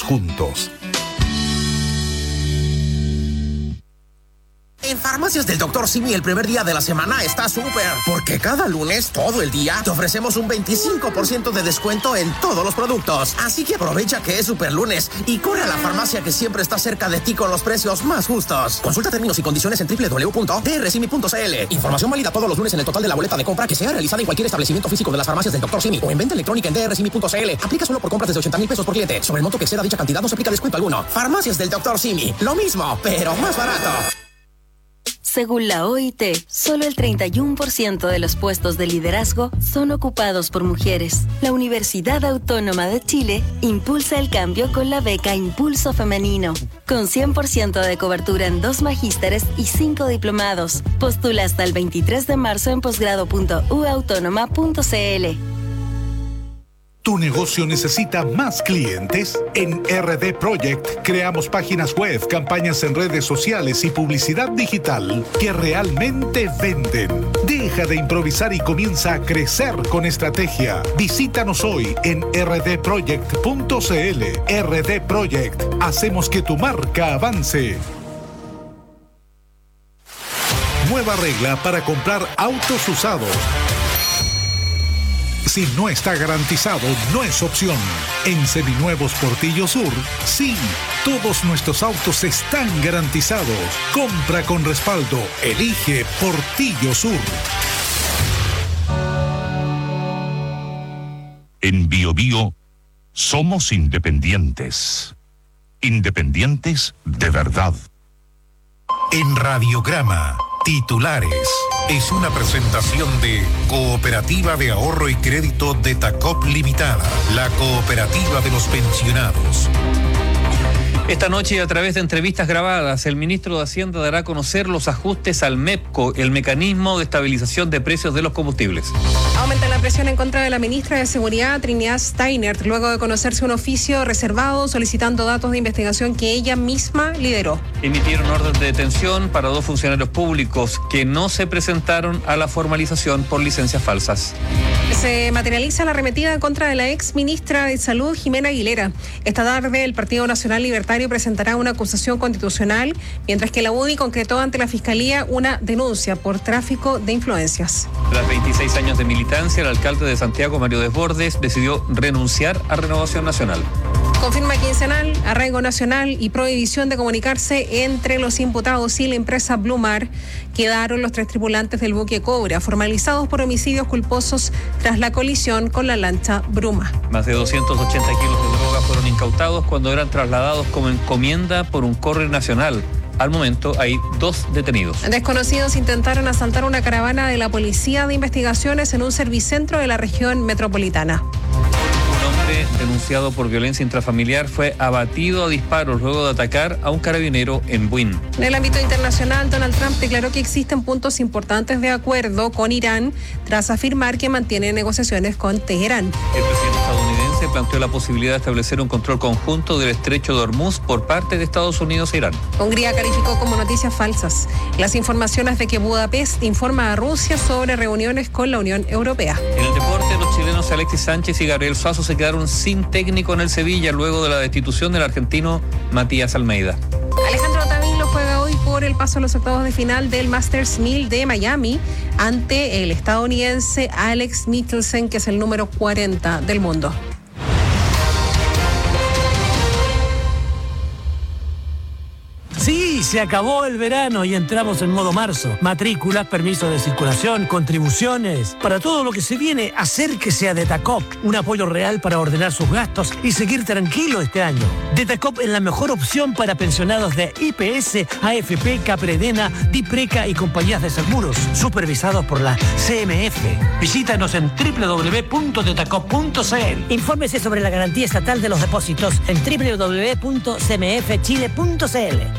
juntos. En Farmacias del Dr. Simi el primer día de la semana está súper, porque cada lunes, todo el día, te ofrecemos un 25% de descuento en todos los productos. Así que aprovecha que es super lunes y corre a la farmacia que siempre está cerca de ti con los precios más justos. Consulta términos y condiciones en www.drsimi.cl. Información válida todos los lunes en el total de la boleta de compra que sea realizada en cualquier establecimiento físico de las Farmacias del Dr. Simi o en venta electrónica en drsimi.cl. Aplica solo por compras desde 80,000 pesos por cliente. Sobre el monto que exceda dicha cantidad no se aplica descuento alguno. Farmacias del Dr. Simi. Lo mismo, pero más barato. Según la OIT, solo el 31% de los puestos de liderazgo son ocupados por mujeres. La Universidad Autónoma de Chile impulsa el cambio con la beca Impulso Femenino, con 100% de cobertura en 2 magísteres y 5 diplomados. Postula hasta el 23 de marzo en posgrado.uautónoma.cl. ¿Tu negocio necesita más clientes? En RD Project creamos páginas web, campañas en redes sociales y publicidad digital que realmente venden. Deja de improvisar y comienza a crecer con estrategia. Visítanos hoy en rdproject.cl. RD Project. Hacemos que tu marca avance. Nueva regla para comprar autos usados. Si no está garantizado, no es opción. En Seminuevos Portillo Sur, sí, todos nuestros autos están garantizados. Compra con respaldo. Elige Portillo Sur. En BioBio somos independientes. Independientes de verdad. En Radiograma, titulares. Es una presentación de Cooperativa de Ahorro y Crédito de Tacop Limitada, la cooperativa de los pensionados. Esta noche, a través de entrevistas grabadas, el ministro de Hacienda dará a conocer los ajustes al MEPCO, el mecanismo de estabilización de precios de los combustibles. Aumenta la presión en contra de la ministra de Seguridad, Trinidad Steiner, luego de conocerse un oficio reservado solicitando datos de investigación que ella misma lideró. Emitieron orden de detención para 2 funcionarios públicos que no se presentaron a la formalización por licencias falsas. Se materializa la arremetida en contra de la ex ministra de Salud, Jimena Aguilera. Esta tarde, el Partido Nacional Libertario presentará una acusación constitucional, mientras que la UDI concretó ante la Fiscalía una denuncia por tráfico de influencias. Tras 26 años de militancia, el alcalde de Santiago, Mario Desbordes, decidió renunciar a Renovación Nacional. Confirma quincenal, arraigo nacional y prohibición de comunicarse entre los imputados y la empresa Blue Mar. Quedaron los 3 tripulantes del buque Cobra, formalizados por homicidios culposos tras la colisión con la lancha Bruma. Más de 280 kilos de droga fueron incautados cuando eran trasladados como encomienda por un courier nacional. Al momento hay 2 detenidos. Desconocidos intentaron asaltar una caravana de la Policía de Investigaciones en un servicentro de la región metropolitana. Un hombre denunciado por violencia intrafamiliar fue abatido a disparos luego de atacar a un carabinero en Buin. En el ámbito internacional, Donald Trump declaró que existen puntos importantes de acuerdo con Irán tras afirmar que mantiene negociaciones con Teherán. El presidente estadounidense planteó la posibilidad de establecer un control conjunto del estrecho de Hormuz por parte de Estados Unidos e Irán. Hungría calificó como noticias falsas las informaciones de que Budapest informa a Rusia sobre reuniones con la Unión Europea. En el deporte, los chilenos Alexis Sánchez y Gabriel Suazo se quedaron sin técnico en el Sevilla luego de la destitución del argentino Matías Almeida. Alejandro Tavilo juega hoy por el paso a los octavos de final del Masters 1000 de Miami ante el estadounidense Alex Michelsen, que es el número 40 del mundo. Sí, se acabó el verano y entramos en modo marzo. Matrículas, permisos de circulación, contribuciones. Para todo lo que se viene, acérquese a Detacop. Un apoyo real para ordenar sus gastos y seguir tranquilo este año. Detacop es la mejor opción para pensionados de IPS, AFP, Capredena, Dipreca y compañías de seguros, supervisados por la CMF. Visítanos en www.detacop.cl. Infórmese sobre la garantía estatal de los depósitos en www.cmfchile.cl.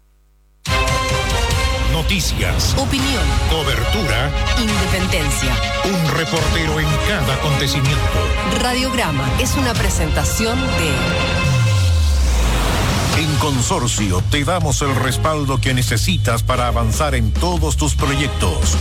Noticias, Opinión, cobertura, independencia. un reportero en cada acontecimiento. Radiograma es una presentación de... En Consorcio te damos el respaldo que necesitas para avanzar en todos tus proyectos.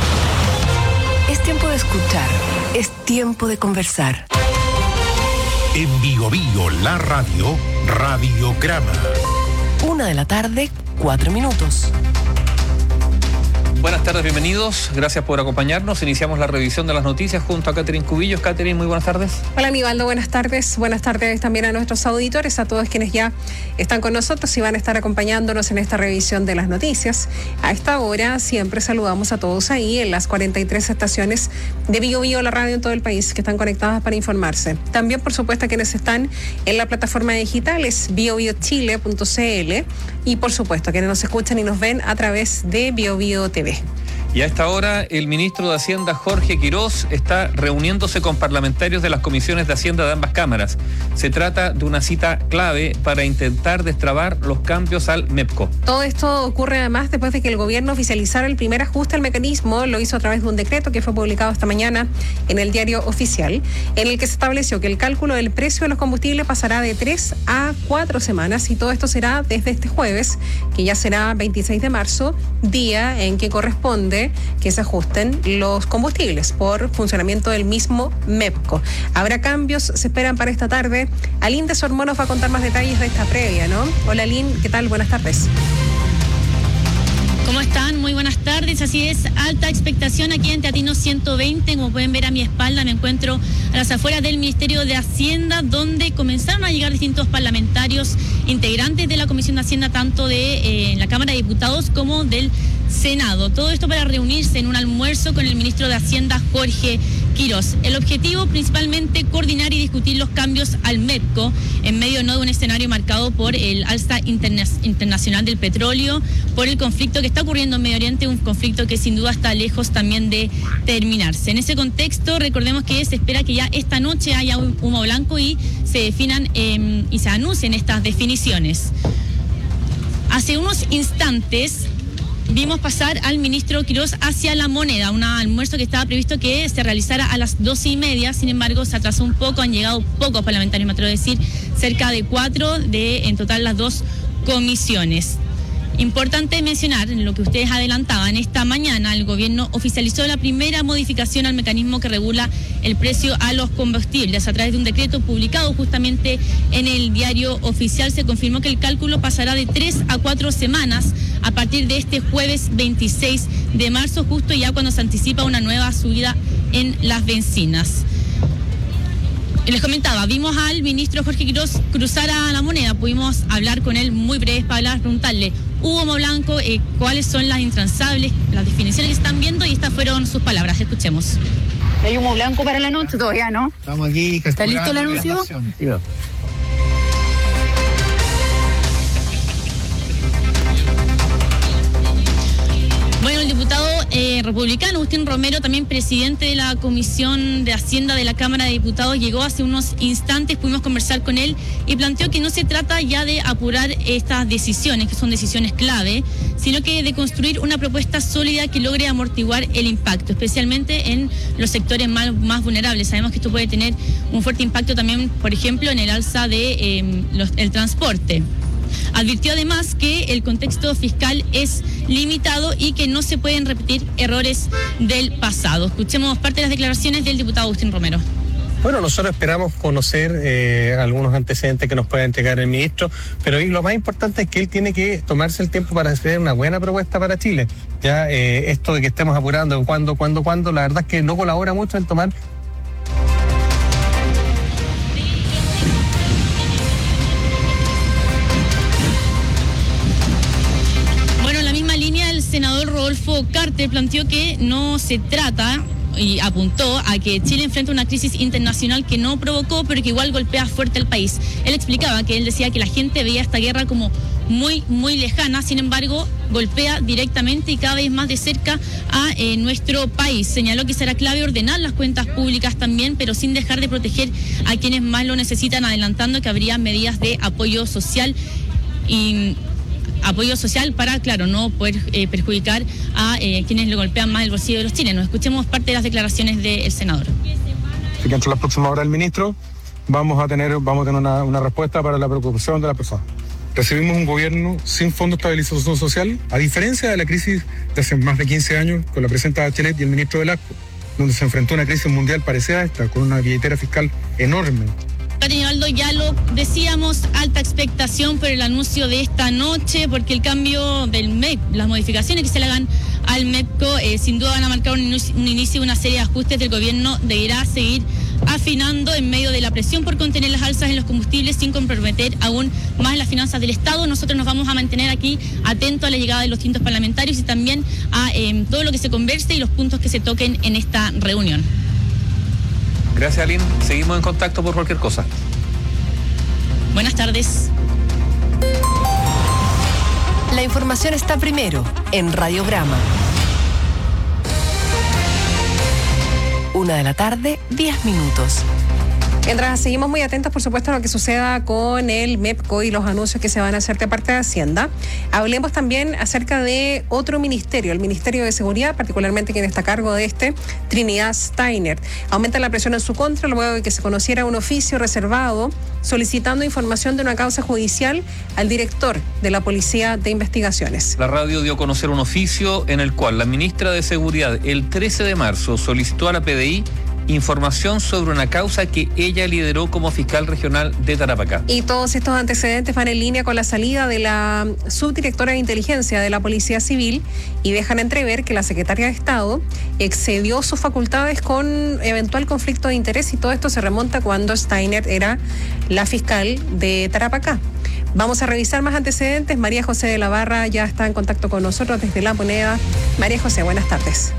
Es tiempo de escuchar, es tiempo de conversar. En Bio Bio, la radio, Radiograma. 1:00 p.m, 4 minutos. Buenas tardes, bienvenidos. Gracias por acompañarnos. Iniciamos la revisión de las noticias junto a Catherine Cubillos. Catherine, muy buenas tardes. Hola, Aníbaldo, buenas tardes. Buenas tardes también a nuestros auditores, a todos quienes ya están con nosotros y van a estar acompañándonos en esta revisión de las noticias. A esta hora siempre saludamos a todos ahí en las 43 estaciones de Bio Bio, la radio en todo el país, que están conectadas para informarse. También, por supuesto, a quienes están en la plataforma digital, es biobiochile.cl, y por supuesto, a quienes nos escuchan y nos ven a través de Bio Bio TV. Y a esta hora, el ministro de Hacienda, Jorge Quirós, está reuniéndose con parlamentarios de las comisiones de Hacienda de ambas cámaras. Se trata de una cita clave para intentar destrabar los cambios al MEPCO. Todo esto ocurre además después de que el gobierno oficializara el primer ajuste al mecanismo. Lo hizo a través de un decreto que fue publicado esta mañana en el Diario Oficial, en el que se estableció que el cálculo del precio de los combustibles pasará de 3 a 4 semanas, y todo esto será desde este jueves, que ya será 26 de marzo, día en que corresponde que se ajusten los combustibles por funcionamiento del mismo MEPCO. Habrá cambios, se esperan para esta tarde. Aline de Sormó nos va a contar más detalles de esta previa, ¿no? Hola, Aline, ¿qué tal? Buenas tardes. ¿Cómo están? Muy buenas tardes. Así es, alta expectación aquí en Teatino 120. Como pueden ver a mi espalda, me encuentro a las afueras del Ministerio de Hacienda, donde comenzaron a llegar distintos parlamentarios integrantes de la Comisión de Hacienda, tanto de la Cámara de Diputados como del Senado. Todo esto para reunirse en un almuerzo con el ministro de Hacienda, Jorge Quirós. El objetivo, principalmente, coordinar y discutir los cambios al MEPCO en medio de un escenario marcado por el alza internacional del petróleo, por el conflicto que está ocurriendo en Medio Oriente, un conflicto que sin duda está lejos también de terminarse. En ese contexto, recordemos que se espera que ya esta noche haya un humo blanco y se definan y se anuncien estas definiciones. Hace unos instantes vimos pasar al ministro Quirós hacia La Moneda, un almuerzo que estaba previsto que se realizara a las 12:30, sin embargo se atrasó un poco, han llegado pocos parlamentarios, me atrevo a decir, cerca de 4 de en total las dos comisiones. Importante mencionar lo que ustedes adelantaban, esta mañana el gobierno oficializó la primera modificación al mecanismo que regula el precio a los combustibles. A través de un decreto publicado justamente en el Diario Oficial se confirmó que el cálculo pasará de 3 a 4 semanas a partir de este jueves 26 de marzo, justo ya cuando se anticipa una nueva subida en las bencinas. Les comentaba, vimos al ministro Jorge Quirós cruzar a La Moneda, pudimos hablar con él muy breves para preguntarle, hubo humo blanco, cuáles son las intransables, las definiciones que están viendo, y estas fueron sus palabras. Escuchemos. ¿Hay humo blanco para la noche? Todavía no. Estamos aquí. ¿Está listo el anuncio? Sí. Bueno, el diputado republicano Agustín Romero, también presidente de la Comisión de Hacienda de la Cámara de Diputados, llegó hace unos instantes, pudimos conversar con él y planteó que no se trata ya de apurar estas decisiones, que son decisiones clave, sino que de construir una propuesta sólida que logre amortiguar el impacto, especialmente en los sectores más vulnerables. Sabemos que esto puede tener un fuerte impacto también, por ejemplo, en el alza de el transporte. Advirtió además que el contexto fiscal es limitado y que no se pueden repetir errores del pasado. Escuchemos parte de las declaraciones del diputado Agustín Romero. Bueno, nosotros esperamos conocer algunos antecedentes que nos pueda entregar el ministro, pero lo más importante es que él tiene que tomarse el tiempo para hacer una buena propuesta para Chile. Ya esto de que estemos apurando cuándo, la verdad es que no colabora mucho en tomar. El senador Rodolfo Carter planteó que no se trata, y apuntó a que Chile enfrenta una crisis internacional que no provocó, pero que igual golpea fuerte al país. Él explicaba que él decía que la gente veía esta guerra como muy, muy lejana, sin embargo, golpea directamente y cada vez más de cerca a nuestro país. Señaló que será clave ordenar las cuentas públicas también, pero sin dejar de proteger a quienes más lo necesitan, adelantando que habría medidas de apoyo social para, claro, no poder perjudicar a quienes le golpean más el bolsillo de los chilenos. Escuchemos parte de las declaraciones del senador. Así que entre las próximas horas del ministro vamos a tener una respuesta para la preocupación de la persona. Recibimos un gobierno sin fondo de estabilización social, a diferencia de la crisis de hace más de 15 años con la presidenta Bachelet y el ministro Velasco, donde se enfrentó a una crisis mundial parecida a esta, con una billetera fiscal enorme. Nivaldo, ya lo decíamos, alta expectación por el anuncio de esta noche, porque el cambio del MEP, las modificaciones que se le hagan al MEPCO, sin duda van a marcar un inicio de una serie de ajustes del gobierno. Deberá seguir afinando en medio de la presión por contener las alzas en los combustibles sin comprometer aún más las finanzas del Estado. Nosotros nos vamos a mantener aquí atentos a la llegada de los distintos parlamentarios y también a todo lo que se converse y los puntos que se toquen en esta reunión. Gracias, Aline. Seguimos en contacto por cualquier cosa. Buenas tardes. La información está primero en Radiograma. 1:00 PM, 10 minutos. Mientras seguimos muy atentos, por supuesto, a lo que suceda con el MEPCO y los anuncios que se van a hacer de parte de Hacienda, hablemos también acerca de otro ministerio, el Ministerio de Seguridad, particularmente quien está a cargo de Trinidad Steiner. Aumenta la presión en su contra luego de que se conociera un oficio reservado solicitando información de una causa judicial al director de la Policía de Investigaciones. La radio dio a conocer un oficio en el cual la ministra de Seguridad el 13 de marzo solicitó a la PDI información sobre una causa que ella lideró como fiscal regional de Tarapacá. Y todos estos antecedentes van en línea con la salida de la subdirectora de inteligencia de la Policía Civil y dejan entrever que la secretaria de Estado excedió sus facultades con eventual conflicto de interés, y todo esto se remonta cuando Steiner era la fiscal de Tarapacá. Vamos a revisar más antecedentes. María José de la Barra ya está en contacto con nosotros desde La Moneda. María José, buenas tardes.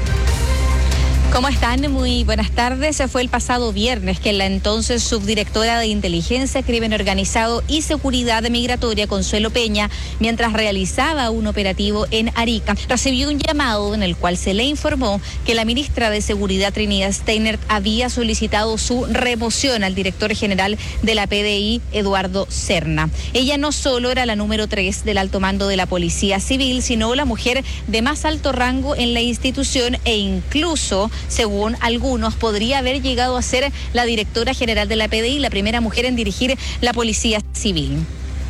¿Cómo están? Muy buenas tardes. Fue el pasado viernes que la entonces subdirectora de Inteligencia, Crimen Organizado y Seguridad Migratoria, Consuelo Peña, mientras realizaba un operativo en Arica, recibió un llamado en el cual se le informó que la ministra de Seguridad, Trinidad Steiner, había solicitado su remoción al director general de la PDI, Eduardo Serna. Ella no solo era la número 3 del alto mando de la Policía Civil, sino la mujer de más alto rango en la institución e incluso, según algunos, podría haber llegado a ser la directora general de la PDI, la primera mujer en dirigir la Policía Civil.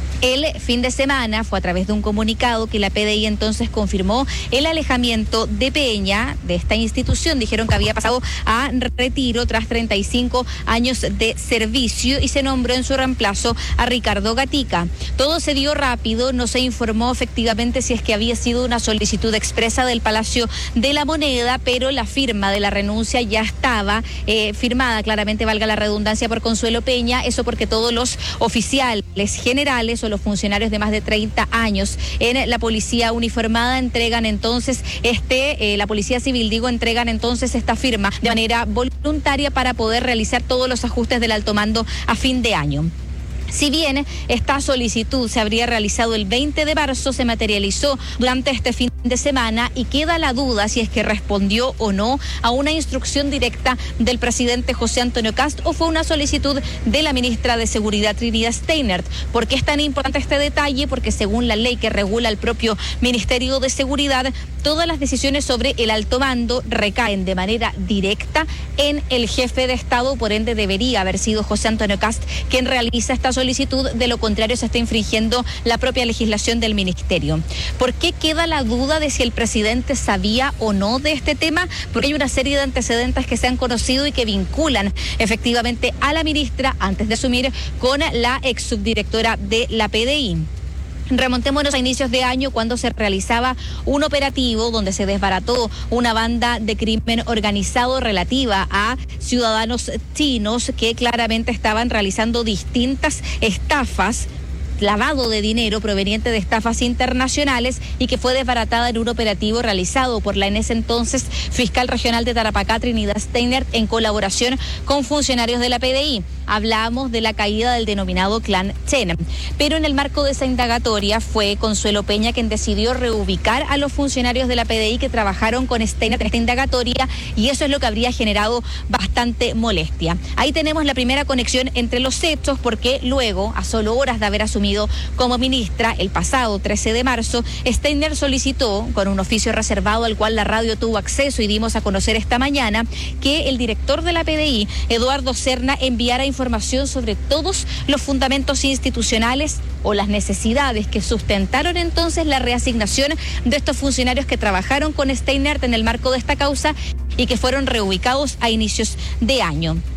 El fin de semana fue a través de un comunicado que la PDI entonces confirmó el alejamiento de Peña de esta institución. Dijeron que había pasado a retiro tras 35 años de servicio y se nombró en su reemplazo a Ricardo Gatica. Todo se dio rápido, no se informó efectivamente si es que había sido una solicitud expresa del Palacio de la Moneda, pero la firma de la renuncia ya estaba firmada, claramente, valga la redundancia, por Consuelo Peña. Eso porque todos los oficiales generales o los funcionarios de más de 30 años en la policía uniformada entregan entonces la Policía Civil, entregan entonces esta firma de manera voluntaria para poder realizar todos los ajustes del alto mando a fin de año. Si bien esta solicitud se habría realizado el 20 de marzo, se materializó durante este fin de semana y queda la duda si es que respondió o no a una instrucción directa del presidente José Antonio Kast o fue una solicitud de la ministra de Seguridad, Trinidad Steiner. ¿Por qué es tan importante este detalle? Porque según la ley que regula el propio Ministerio de Seguridad, todas las decisiones sobre el alto mando recaen de manera directa en el jefe de Estado, por ende debería haber sido José Antonio Kast quien realiza esta solicitud, de lo contrario se está infringiendo la propia legislación del ministerio. ¿Por qué queda la duda de si el presidente sabía o no de este tema? Porque hay una serie de antecedentes que se han conocido y que vinculan efectivamente a la ministra antes de asumir con la ex subdirectora de la PDI. Remontémonos a inicios de año cuando se realizaba un operativo donde se desbarató una banda de crimen organizado relativa a ciudadanos chinos que claramente estaban realizando distintas estafas, lavado de dinero proveniente de estafas internacionales, y que fue desbaratada en un operativo realizado por la en ese entonces fiscal regional de Tarapacá, Trinidad Steiner, en colaboración con funcionarios de la PDI. Hablamos de la caída del denominado Clan Chen. Pero en el marco de esa indagatoria fue Consuelo Peña quien decidió reubicar a los funcionarios de la PDI que trabajaron con Steiner en esta indagatoria, y eso es lo que habría generado bastante molestia. Ahí tenemos la primera conexión entre los hechos, porque luego, a solo horas de haber asumido como ministra el pasado 13 de marzo, Steiner solicitó, con un oficio reservado al cual la radio tuvo acceso y dimos a conocer esta mañana, que el director de la PDI, Eduardo Serna, enviara información sobre todos los fundamentos institucionales o las necesidades que sustentaron entonces la reasignación de estos funcionarios que trabajaron con Steiner en el marco de esta causa y que fueron reubicados a inicios de año.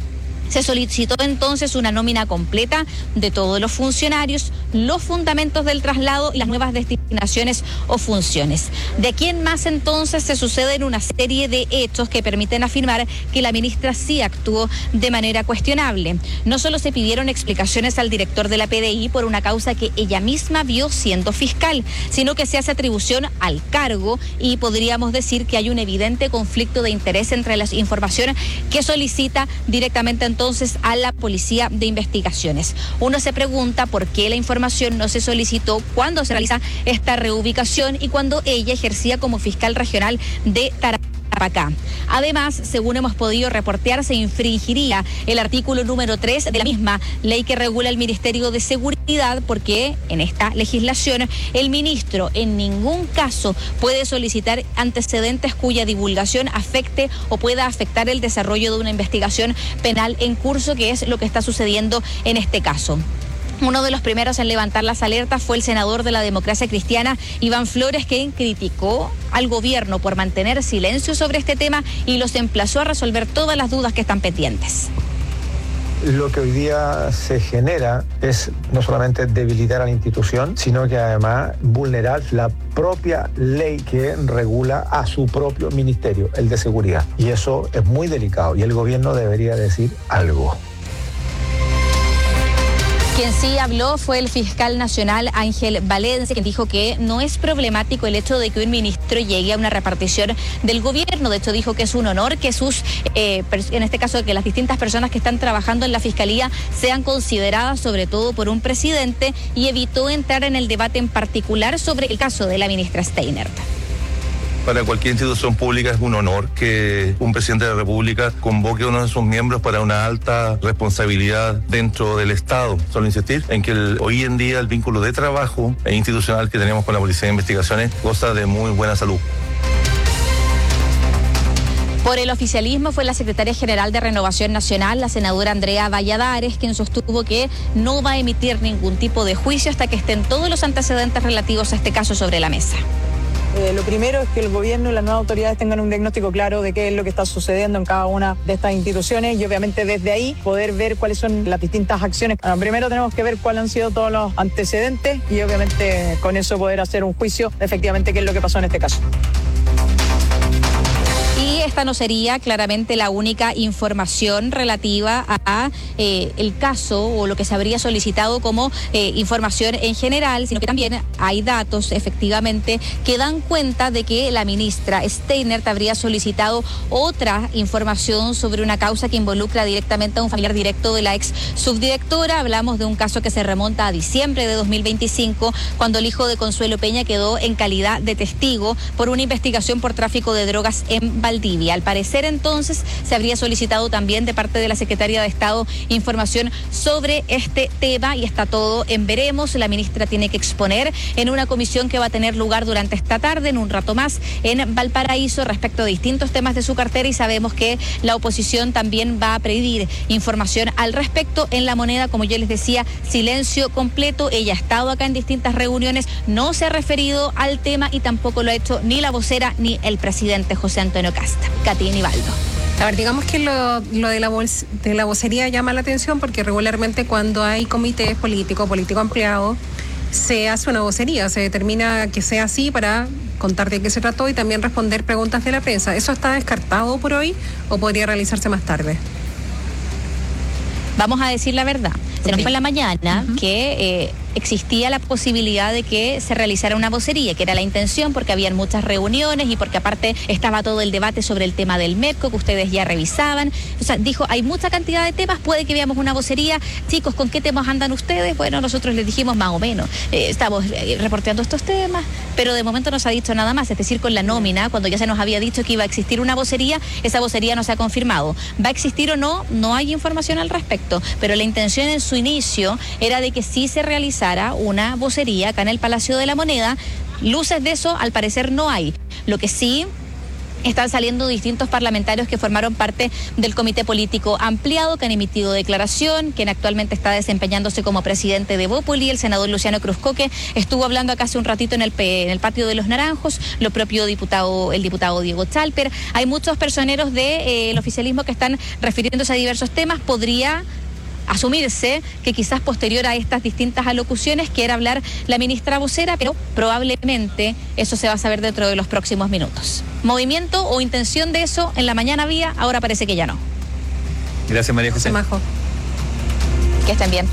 Se solicitó entonces una nómina completa de todos los funcionarios, los fundamentos del traslado y las nuevas destinaciones o funciones. De aquí en más entonces se suceden una serie de hechos que permiten afirmar que la ministra sí actuó de manera cuestionable. No solo se pidieron explicaciones al director de la PDI por una causa que ella misma vio siendo fiscal, sino que se hace atribución al cargo y podríamos decir que hay un evidente conflicto de interés entre las informaciones que solicita directamente entonces a la Policía de Investigaciones. Uno se pregunta por qué la información no se solicitó cuando se realiza esta reubicación y cuando ella ejercía como fiscal regional de Tarapacá. Además, según hemos podido reportear, se infringiría el artículo número 3 de la misma ley que regula el Ministerio de Seguridad, porque en esta legislación el ministro en ningún caso puede solicitar antecedentes cuya divulgación afecte o pueda afectar el desarrollo de una investigación penal en curso, que es lo que está sucediendo en este caso. Uno de los primeros en levantar las alertas fue el senador de la Democracia Cristiana, Iván Flores, quien criticó al gobierno por mantener silencio sobre este tema y los emplazó a resolver todas las dudas que están pendientes. Lo que hoy día se genera es no solamente debilitar a la institución, sino que además vulnerar la propia ley que regula a su propio ministerio, el de seguridad. Y eso es muy delicado y el gobierno debería decir algo. Quien sí habló fue el fiscal nacional Ángel Valencia, quien dijo que no es problemático el hecho de que un ministro llegue a una repartición del gobierno. De hecho, dijo que es un honor que en este caso, que las distintas personas que están trabajando en la fiscalía sean consideradas sobre todo por un presidente, y evitó entrar en el debate en particular sobre el caso de la ministra Steinert. Para cualquier institución pública es un honor que un presidente de la República convoque a uno de sus miembros para una alta responsabilidad dentro del Estado. Solo insistir en que hoy en día el vínculo de trabajo e institucional que tenemos con la Policía de Investigaciones goza de muy buena salud. Por el oficialismo fue la secretaria general de Renovación Nacional, la senadora Andrea Valladares, quien sostuvo que no va a emitir ningún tipo de juicio hasta que estén todos los antecedentes relativos a este caso sobre la mesa. Lo primero es que el gobierno y las nuevas autoridades tengan un diagnóstico claro de qué es lo que está sucediendo en cada una de estas instituciones y obviamente desde ahí poder ver cuáles son las distintas acciones. Bueno, primero tenemos que ver cuáles han sido todos los antecedentes y obviamente con eso poder hacer un juicio de efectivamente qué es lo que pasó en este caso. Y esta no sería claramente la única información relativa a el caso o lo que se habría solicitado como información en general, sino que también hay datos efectivamente que dan cuenta de que la ministra Steinert habría solicitado otra información sobre una causa que involucra directamente a un familiar directo de la ex subdirectora. Hablamos de un caso que se remonta a diciembre de 2025, cuando el hijo de Consuelo Peña quedó en calidad de testigo por una investigación por tráfico de drogas en Valdivia. Al parecer, entonces, se habría solicitado también de parte de la Secretaría de Estado información sobre este tema y está todo en veremos. La ministra tiene que exponer en una comisión que va a tener lugar durante esta tarde, en un rato más, en Valparaíso, respecto a distintos temas de su cartera, y sabemos que la oposición también va a pedir información al respecto. En La Moneda, como yo les decía, silencio completo. Ella ha estado acá en distintas reuniones, no se ha referido al tema y tampoco lo ha hecho ni la vocera ni el presidente José Antonio Casta. Katy Nivaldo. A ver, digamos que lo de la vocería llama la atención porque regularmente cuando hay comités político ampliado, se hace una vocería, se determina que sea así para contar de qué se trató y también responder preguntas de la prensa. ¿Eso está descartado por hoy o podría realizarse más tarde? Vamos a decir la verdad. Se nos dijo en la mañana que existía la posibilidad de que se realizara una vocería, que era la intención porque habían muchas reuniones y porque aparte estaba todo el debate sobre el tema del MEPCO que ustedes ya revisaban. O sea, dijo, hay mucha cantidad de temas, puede que veamos una vocería. Chicos, ¿con qué temas andan ustedes? Bueno, nosotros les dijimos más o menos, estamos reporteando estos temas, pero de momento no se ha dicho nada más. Es decir, con la nómina, cuando ya se nos había dicho que iba a existir una vocería, esa vocería no se ha confirmado. ¿Va a existir o no? No hay información al respecto, pero la intención en su inicio era de que sí se realizara una vocería acá en el Palacio de la Moneda. Luces de eso al parecer no hay. Lo que sí Están saliendo distintos parlamentarios que formaron parte del comité político ampliado, que han emitido declaración, quien actualmente está desempeñándose como presidente de Bópoli, el senador Luciano Cruzcoque, estuvo hablando acá hace un ratito en el patio de los Naranjos, lo propio el diputado Diego Chalper. Hay muchos personeros del oficialismo que están refiriéndose a diversos temas. Podría asumirse que quizás posterior a estas distintas alocuciones quiera hablar la ministra vocera, pero probablemente eso se va a saber dentro de los próximos minutos. Movimiento o intención de eso en la mañana había, ahora parece que ya no. Gracias, María José. Que estén bien.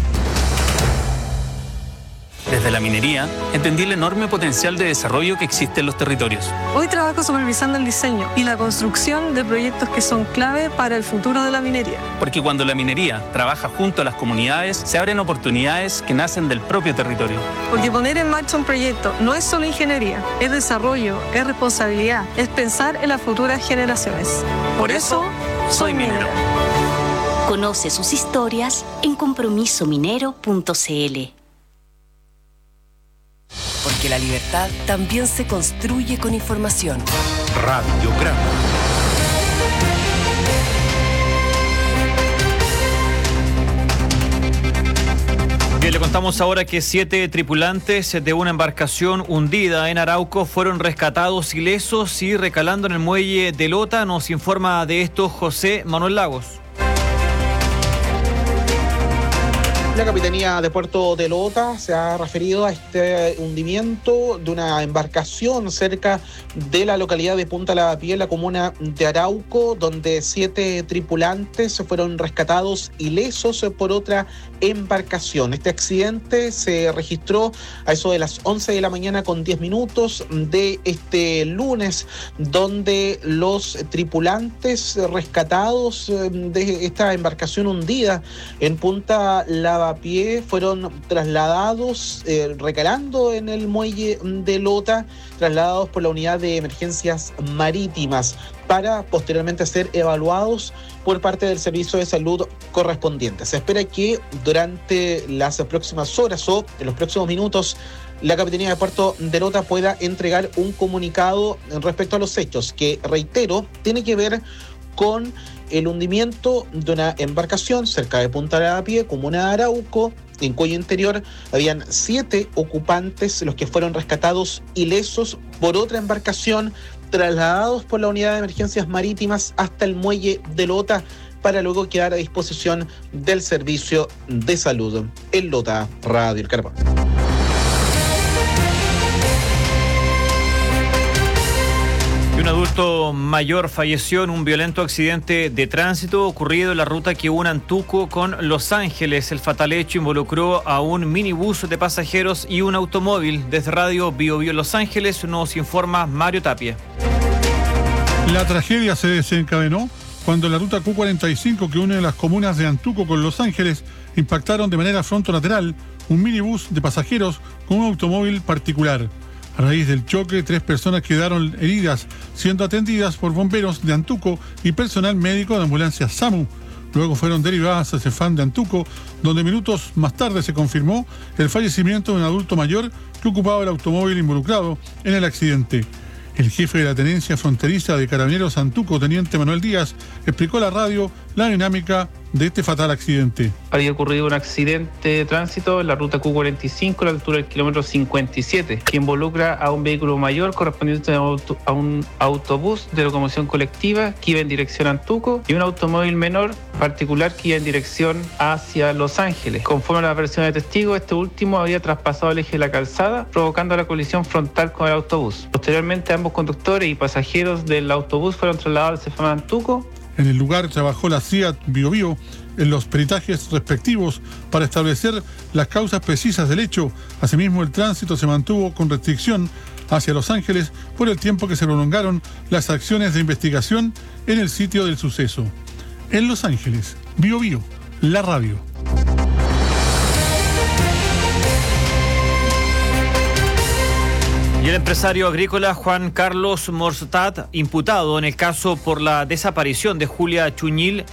Desde la minería, entendí el enorme potencial de desarrollo que existe en los territorios. Hoy trabajo supervisando el diseño y la construcción de proyectos que son clave para el futuro de la minería. Porque cuando la minería trabaja junto a las comunidades, se abren oportunidades que nacen del propio territorio. Porque poner en marcha un proyecto no es solo ingeniería, es desarrollo, es responsabilidad, es pensar en las futuras generaciones. Por eso, soy minero. Conoce sus historias en compromisominero.cl. Porque la libertad también se construye con información. Radiograma. Bien, le contamos ahora que 7 tripulantes de una embarcación hundida en Arauco fueron rescatados ilesos y recalando en el muelle de Lota. Nos informa de esto José Manuel Lagos. La Capitanía de Puerto de Lota se ha referido a este hundimiento de una embarcación cerca de la localidad de Punta Lavapié, en la comuna de Arauco, donde 7 tripulantes fueron rescatados ilesos por otra embarcación. Este accidente se registró a eso de las 11 de la mañana con 10 minutos de este lunes, donde los tripulantes rescatados de esta embarcación hundida en Punta Lavapié fueron trasladados, recalando en el muelle de Lota, trasladados por la unidad de emergencias marítimas para posteriormente ser evaluados por parte del servicio de salud correspondiente. Se espera que durante las próximas horas o en los próximos minutos la Capitanía de Puerto de Lota pueda entregar un comunicado respecto a los hechos, que, reitero, tiene que ver con el hundimiento de una embarcación cerca de Punta Lavapié, comuna de Arauco. En cuello interior habían 7 ocupantes, los que fueron rescatados ilesos por otra embarcación, trasladados por la unidad de emergencias marítimas hasta el muelle de Lota para luego quedar a disposición del servicio de salud. En Lota, Radio El Carbón. Un adulto mayor falleció en un violento accidente de tránsito ocurrido en la ruta que une Antuco con Los Ángeles. El fatal hecho involucró a un minibús de pasajeros y un automóvil. Desde Radio Bio Bio Los Ángeles nos informa Mario Tapia. La tragedia se desencadenó cuando la ruta Q45 que une las comunas de Antuco con Los Ángeles impactaron de manera frontolateral un minibús de pasajeros con un automóvil particular. A raíz del choque, 3 personas quedaron heridas, siendo atendidas por bomberos de Antuco y personal médico de ambulancia SAMU. Luego fueron derivadas a Cefam de Antuco, donde minutos más tarde se confirmó el fallecimiento de un adulto mayor que ocupaba el automóvil involucrado en el accidente. El jefe de la tenencia fronteriza de Carabineros Antuco, teniente Manuel Díaz, explicó a la radio la dinámica de este fatal accidente. Había ocurrido un accidente de tránsito en la ruta Q45 a la altura del kilómetro 57, que involucra a un vehículo mayor correspondiente a un autobús de locomoción colectiva que iba en dirección a Antuco y un automóvil menor particular que iba en dirección hacia Los Ángeles. Conforme a la versión de testigos, este último había traspasado el eje de la calzada, provocando la colisión frontal con el autobús. Posteriormente, ambos conductores y pasajeros del autobús fueron trasladados al Cefam de Antuco. En el lugar trabajó la CIAT Bio Bio en los peritajes respectivos para establecer las causas precisas del hecho. Asimismo, el tránsito se mantuvo con restricción hacia Los Ángeles por el tiempo que se prolongaron las acciones de investigación en el sitio del suceso. En Los Ángeles, Bio Bio, la radio. Y el empresario agrícola Juan Carlos Morstad, imputado en el caso por la desaparición de Julia Chuñil,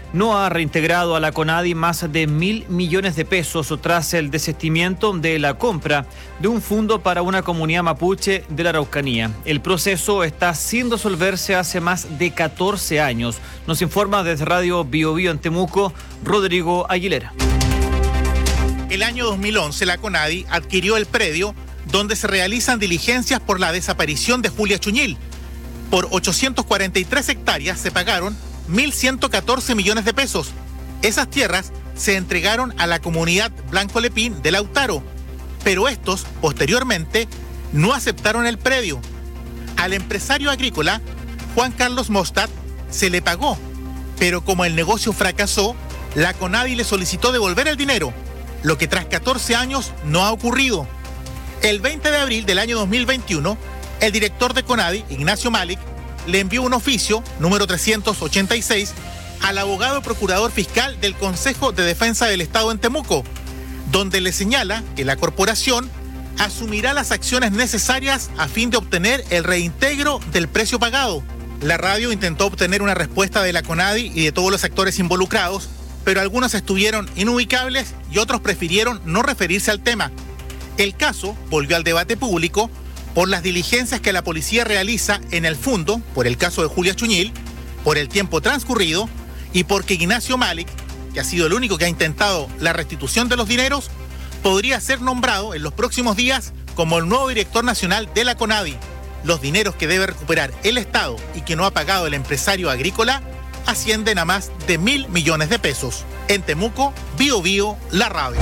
no ha reintegrado a la CONADI más de 1.000 millones de pesos tras el desistimiento de la compra de un fondo para una comunidad mapuche de la Araucanía. El proceso está sin resolverse hace más de 14 años. Nos informa desde Radio Bio Bio en Temuco, Rodrigo Aguilera. El año 2011 la CONADI adquirió el predio donde se realizan diligencias por la desaparición de Julia Chuñil. Por 843 hectáreas se pagaron 1.114 millones de pesos. Esas tierras se entregaron a la comunidad Blanco Lepín de Lautaro, pero estos, posteriormente, no aceptaron el predio. Al empresario agrícola, Juan Carlos Mostad, se le pagó, pero como el negocio fracasó, la CONADI le solicitó devolver el dinero, lo que tras 14 años no ha ocurrido. El 20 de abril del año 2021, el director de CONADI, Ignacio Malik, le envió un oficio, número 386, al abogado procurador fiscal del Consejo de Defensa del Estado en Temuco, donde le señala que la corporación asumirá las acciones necesarias a fin de obtener el reintegro del precio pagado. La radio intentó obtener una respuesta de la CONADI y de todos los actores involucrados, pero algunos estuvieron inubicables y otros prefirieron no referirse al tema. El caso volvió al debate público por las diligencias que la policía realiza en el fondo, por el caso de Julia Chuñil, por el tiempo transcurrido y porque Ignacio Malik, que ha sido el único que ha intentado la restitución de los dineros, podría ser nombrado en los próximos días como el nuevo director nacional de la CONADI. Los dineros que debe recuperar el Estado y que no ha pagado el empresario agrícola ascienden a más de 1.000 millones de pesos. En Temuco, Bio Bio, la radio.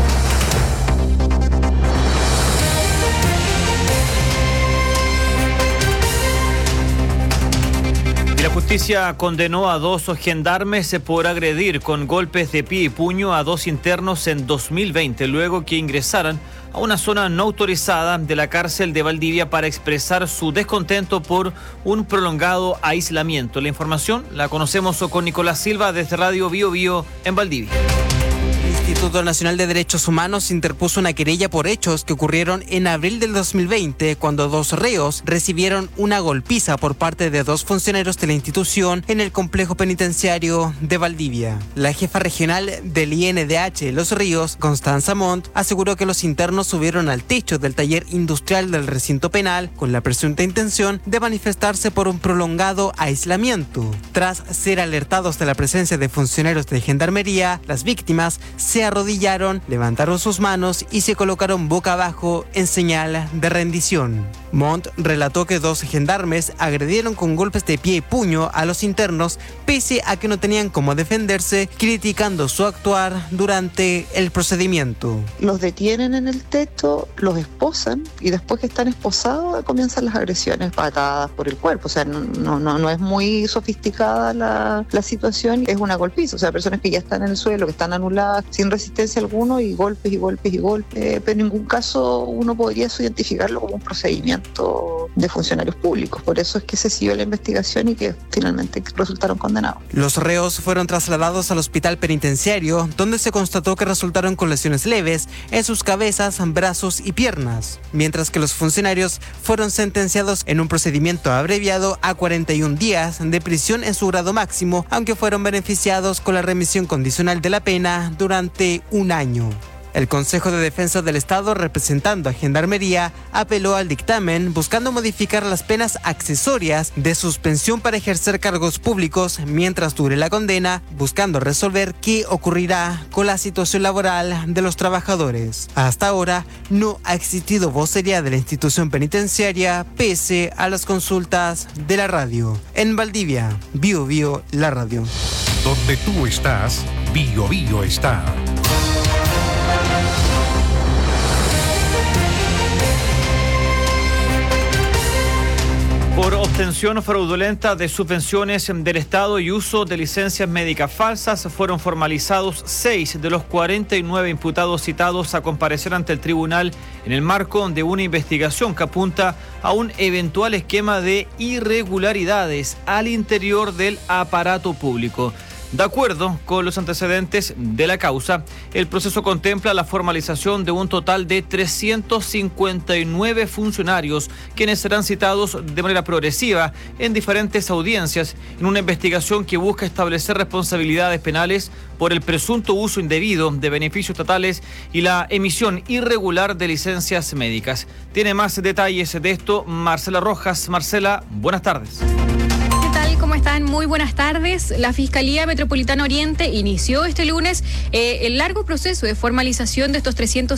Y la justicia condenó a 2 gendarmes por agredir con golpes de pie y puño a 2 internos en 2020, luego que ingresaran a una zona no autorizada de la cárcel de Valdivia para expresar su descontento por un prolongado aislamiento. La información la conocemos con Nicolás Silva desde Radio Bio Bio en Valdivia. El Instituto Nacional de Derechos Humanos interpuso una querella por hechos que ocurrieron en abril del 2020, cuando 2 reos recibieron una golpiza por parte de 2 funcionarios de la institución en el complejo penitenciario de Valdivia. La jefa regional del INDH Los Ríos, Constanza Montt, aseguró que los internos subieron al techo del taller industrial del recinto penal con la presunta intención de manifestarse por un prolongado aislamiento. Tras ser alertados de la presencia de funcionarios de gendarmería, las víctimas se arrodillaron, levantaron sus manos y se colocaron boca abajo en señal de rendición. Montt relató que 2 gendarmes agredieron con golpes de pie y puño a los internos, pese a que no tenían cómo defenderse, criticando su actuar durante el procedimiento. Los detienen en el techo, los esposan y después que están esposados comienzan las agresiones, patadas por el cuerpo. O sea, no es muy sofisticada la situación, es una golpiza. O sea, personas que ya están en el suelo, que están anuladas, sin resistencia alguna y golpes y golpes y golpes. Pero en ningún caso uno podría identificarlo como un procedimiento de funcionarios públicos. Por eso es que se siguió la investigación y que finalmente resultaron condenados. Los reos fueron trasladados al hospital penitenciario, donde se constató que resultaron con lesiones leves en sus cabezas, brazos y piernas, mientras que los funcionarios fueron sentenciados en un procedimiento abreviado a 41 días de prisión en su grado máximo, aunque fueron beneficiados con la remisión condicional de la pena durante 1 año. El Consejo de Defensa del Estado, representando a Gendarmería, apeló al dictamen buscando modificar las penas accesorias de suspensión para ejercer cargos públicos mientras dure la condena, buscando resolver qué ocurrirá con la situación laboral de los trabajadores. Hasta ahora no ha existido vocería de la institución penitenciaria pese a las consultas de la radio. En Valdivia, Bio Bio, la radio. Donde tú estás, Bio Bio está. Por obtención fraudulenta de subvenciones del Estado y uso de licencias médicas falsas, fueron formalizados 6 de los 49 imputados citados a comparecer ante el tribunal en el marco de una investigación que apunta a un eventual esquema de irregularidades al interior del aparato público. De acuerdo con los antecedentes de la causa, el proceso contempla la formalización de un total de 359 funcionarios, quienes serán citados de manera progresiva en diferentes audiencias en una investigación que busca establecer responsabilidades penales por el presunto uso indebido de beneficios estatales y la emisión irregular de licencias médicas. Tiene más detalles de esto Marcela Rojas. Marcela, buenas tardes. ¿Cómo están? Muy buenas tardes. La Fiscalía Metropolitana Oriente inició este lunes el largo proceso de formalización de estos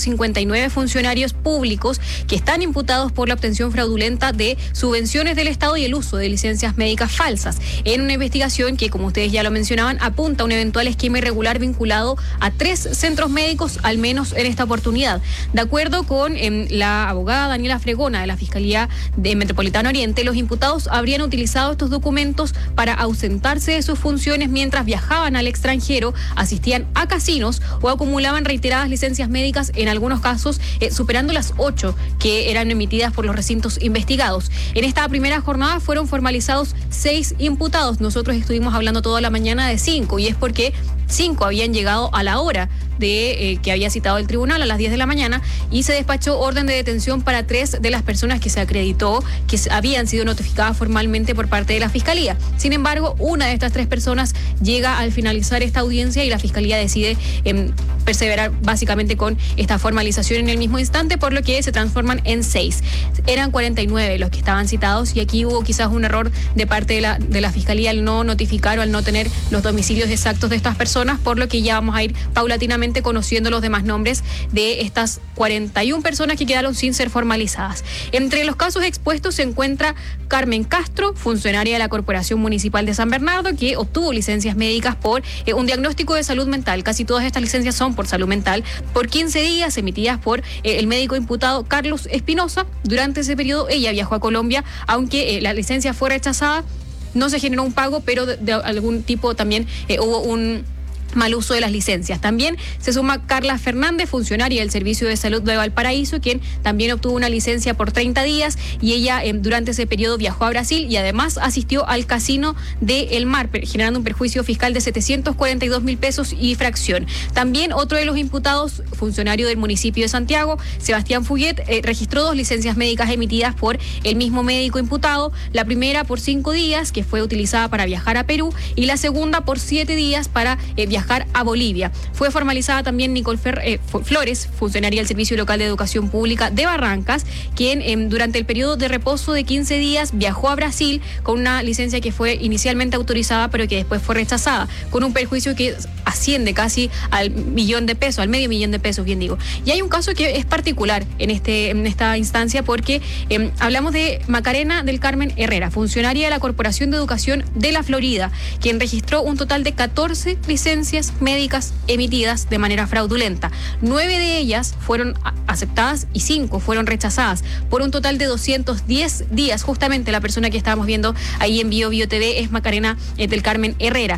359 funcionarios públicos que están imputados por la obtención fraudulenta de subvenciones del Estado y el uso de licencias médicas falsas, en una investigación que, como ustedes ya lo mencionaban, apunta a un eventual esquema irregular vinculado a 3 centros médicos, al menos en esta oportunidad. De acuerdo con la abogada Daniela Fregona de la Fiscalía de Metropolitana Oriente, los imputados habrían utilizado estos documentos para ausentarse de sus funciones mientras viajaban al extranjero, asistían a casinos o acumulaban reiteradas licencias médicas, en algunos casos superando las 8 que eran emitidas por los recintos investigados. En esta primera jornada fueron formalizados 6 imputados. Nosotros estuvimos hablando toda la mañana de 5, y es porque 5 habían llegado a la hora de que había citado el tribunal a las 10 de la mañana, y se despachó orden de detención para 3 de las personas que se acreditó que habían sido notificadas formalmente por parte de la Fiscalía. Sin embargo, una de estas 3 personas llega al finalizar esta audiencia y la Fiscalía decide perseverar básicamente con esta formalización en el mismo instante, por lo que se transforman en 6. Eran 49 los que estaban citados, y aquí hubo quizás un error de parte de la Fiscalía al no notificar o al no tener los domicilios exactos de estas personas, por lo que ya vamos a ir paulatinamente conociendo los demás nombres de estas 41 personas que quedaron sin ser formalizadas. Entre los casos expuestos se encuentra Carmen Castro, funcionaria de la Corporación Municipal de San Bernardo, que obtuvo licencias médicas por un diagnóstico de salud mental. Casi todas estas licencias son por salud mental, por 15 días emitidas por el médico imputado Carlos Espinosa. Durante ese periodo ella viajó a Colombia, aunque la licencia fue rechazada, no se generó un pago, pero de algún tipo también hubo un mal uso de las licencias. También se suma Carla Fernández, funcionaria del Servicio de Salud de Valparaíso, quien también obtuvo una licencia por 30 días, y ella durante ese periodo viajó a Brasil y además asistió al casino de El Mar, generando un perjuicio fiscal de 742.000 pesos y fracción. También otro de los imputados, funcionario del municipio de Santiago, Sebastián Fuguet, registró 2 licencias médicas emitidas por el mismo médico imputado, la primera por 5 días, que fue utilizada para viajar a Perú, y la segunda por 7 días para viajar a Bolivia. Fue formalizada también Nicole Flores, funcionaria del Servicio Local de Educación Pública de Barrancas, quien durante el periodo de reposo de 15 días viajó a Brasil con una licencia que fue inicialmente autorizada, pero que después fue rechazada, con un perjuicio que asciende casi al $1 millón, al medio millón de pesos, bien digo. Y hay un caso que es particular en esta instancia, porque hablamos de Macarena del Carmen Herrera, funcionaria de la Corporación de Educación de la Florida, quien registró un total de 14 licencias médicas emitidas de manera fraudulenta. 9 de ellas fueron aceptadas y 5 fueron rechazadas, por un total de 210 días. Justamente la persona que estábamos viendo ahí en Bio TV es Macarena del Carmen Herrera.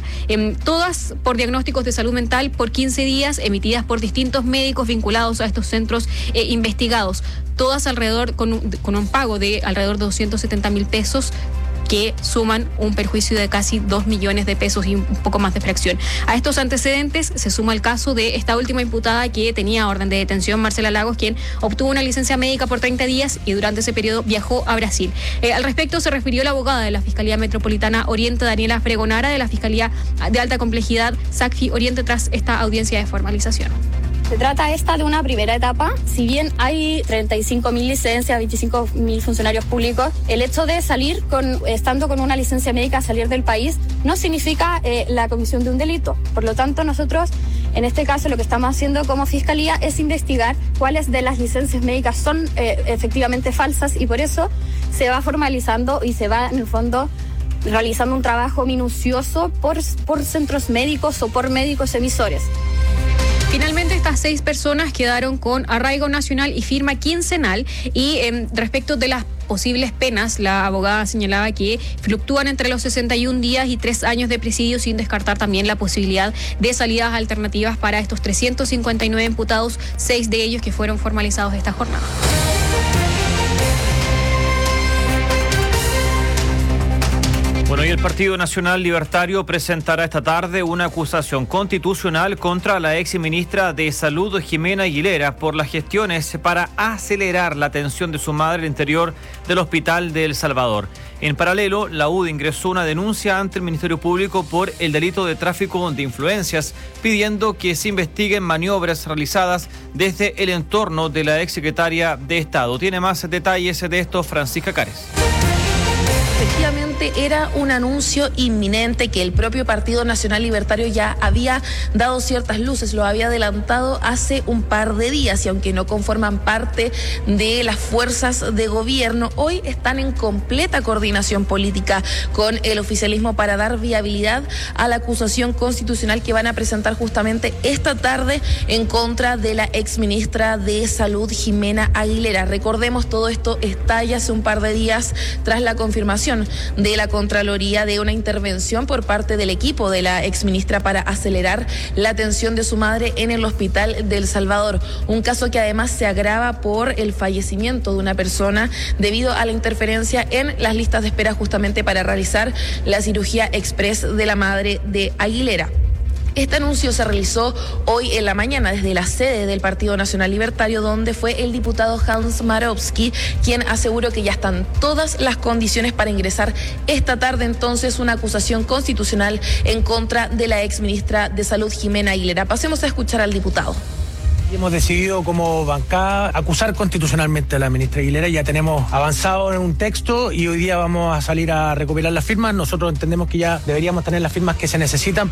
Todas por diagnósticos de salud mental por 15 días, emitidas por distintos médicos vinculados a estos centros investigados. Todas alrededor con un pago de alrededor de 270.000 pesos, que suman un perjuicio de casi 2 millones de pesos y un poco más de fracción. A estos antecedentes se suma el caso de esta última imputada que tenía orden de detención, Marcela Lagos, quien obtuvo una licencia médica por 30 días y durante ese periodo viajó a Brasil. Al respecto se refirió la abogada de la Fiscalía Metropolitana Oriente, Daniela Fregonara, de la Fiscalía de Alta Complejidad, SACFI Oriente, tras esta audiencia de formalización. Se trata esta de una primera etapa. Si bien hay 35.000 licencias, 25.000 funcionarios públicos, el hecho de salir estando con una licencia médica, salir del país, no significa la comisión de un delito. Por lo tanto, nosotros, en este caso, lo que estamos haciendo como Fiscalía es investigar cuáles de las licencias médicas son efectivamente falsas, y por eso se va formalizando y se va, en el fondo, realizando un trabajo minucioso por centros médicos o por médicos emisores. Finalmente, estas 6 personas quedaron con arraigo nacional y firma quincenal, y respecto de las posibles penas, la abogada señalaba que fluctúan entre los 61 días y 3 años de presidio, sin descartar también la posibilidad de salidas alternativas para estos 359 imputados, 6 de ellos que fueron formalizados esta jornada. Bueno, y el Partido Nacional Libertario presentará esta tarde una acusación constitucional contra la exministra de Salud, Jimena Aguilera, por las gestiones para acelerar la atención de su madre al interior del Hospital de El Salvador. En paralelo, la UDI ingresó una denuncia ante el Ministerio Público por el delito de tráfico de influencias, pidiendo que se investiguen maniobras realizadas desde el entorno de la exsecretaria de Estado. Tiene más detalles de esto Francisca Cares. Efectivamente era un anuncio inminente que el propio Partido Nacional Libertario ya había dado ciertas luces, lo había adelantado hace un par de días, y aunque no conforman parte de las fuerzas de gobierno, hoy están en completa coordinación política con el oficialismo para dar viabilidad a la acusación constitucional que van a presentar justamente esta tarde en contra de la exministra de Salud, Jimena Aguilera. Recordemos, todo esto estalla hace un par de días tras la confirmación de la Contraloría de una intervención por parte del equipo de la exministra para acelerar la atención de su madre en el Hospital de El Salvador. Un caso que además se agrava por el fallecimiento de una persona debido a la interferencia en las listas de espera justamente para realizar la cirugía express de la madre de Aguilera. Este anuncio se realizó hoy en la mañana desde la sede del Partido Nacional Libertario, donde fue el diputado Hans Marowski quien aseguró que ya están todas las condiciones para ingresar esta tarde entonces una acusación constitucional en contra de la exministra de Salud, Jimena Aguilera. Pasemos a escuchar al diputado. Hemos decidido como bancada acusar constitucionalmente a la ministra Aguilera. Ya tenemos avanzado en un texto y hoy día vamos a salir a recopilar las firmas. Nosotros entendemos que ya deberíamos tener las firmas que se necesitan.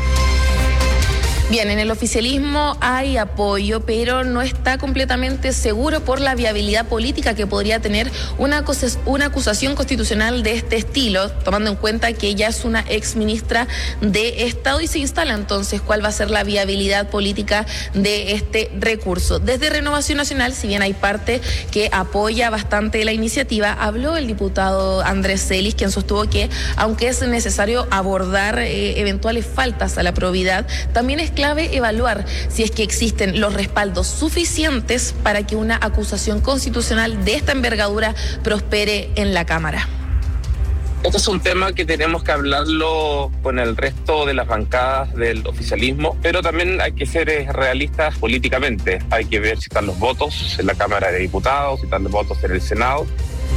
Bien, en el oficialismo hay apoyo, pero no está completamente seguro por la viabilidad política que podría tener una acusación constitucional de este estilo, tomando en cuenta que ella es una exministra de Estado, y se instala entonces cuál va a ser la viabilidad política de este recurso. Desde Renovación Nacional, si bien hay parte que apoya bastante la iniciativa, habló el diputado Andrés Celis, quien sostuvo que aunque es necesario abordar eventuales faltas a la probidad, también es clave evaluar si es que existen los respaldos suficientes para que una acusación constitucional de esta envergadura prospere en la Cámara. Este es un tema que tenemos que hablarlo con el resto de las bancadas del oficialismo, pero también hay que ser realistas políticamente. Hay que ver si están los votos en la Cámara de Diputados, si están los votos en el Senado.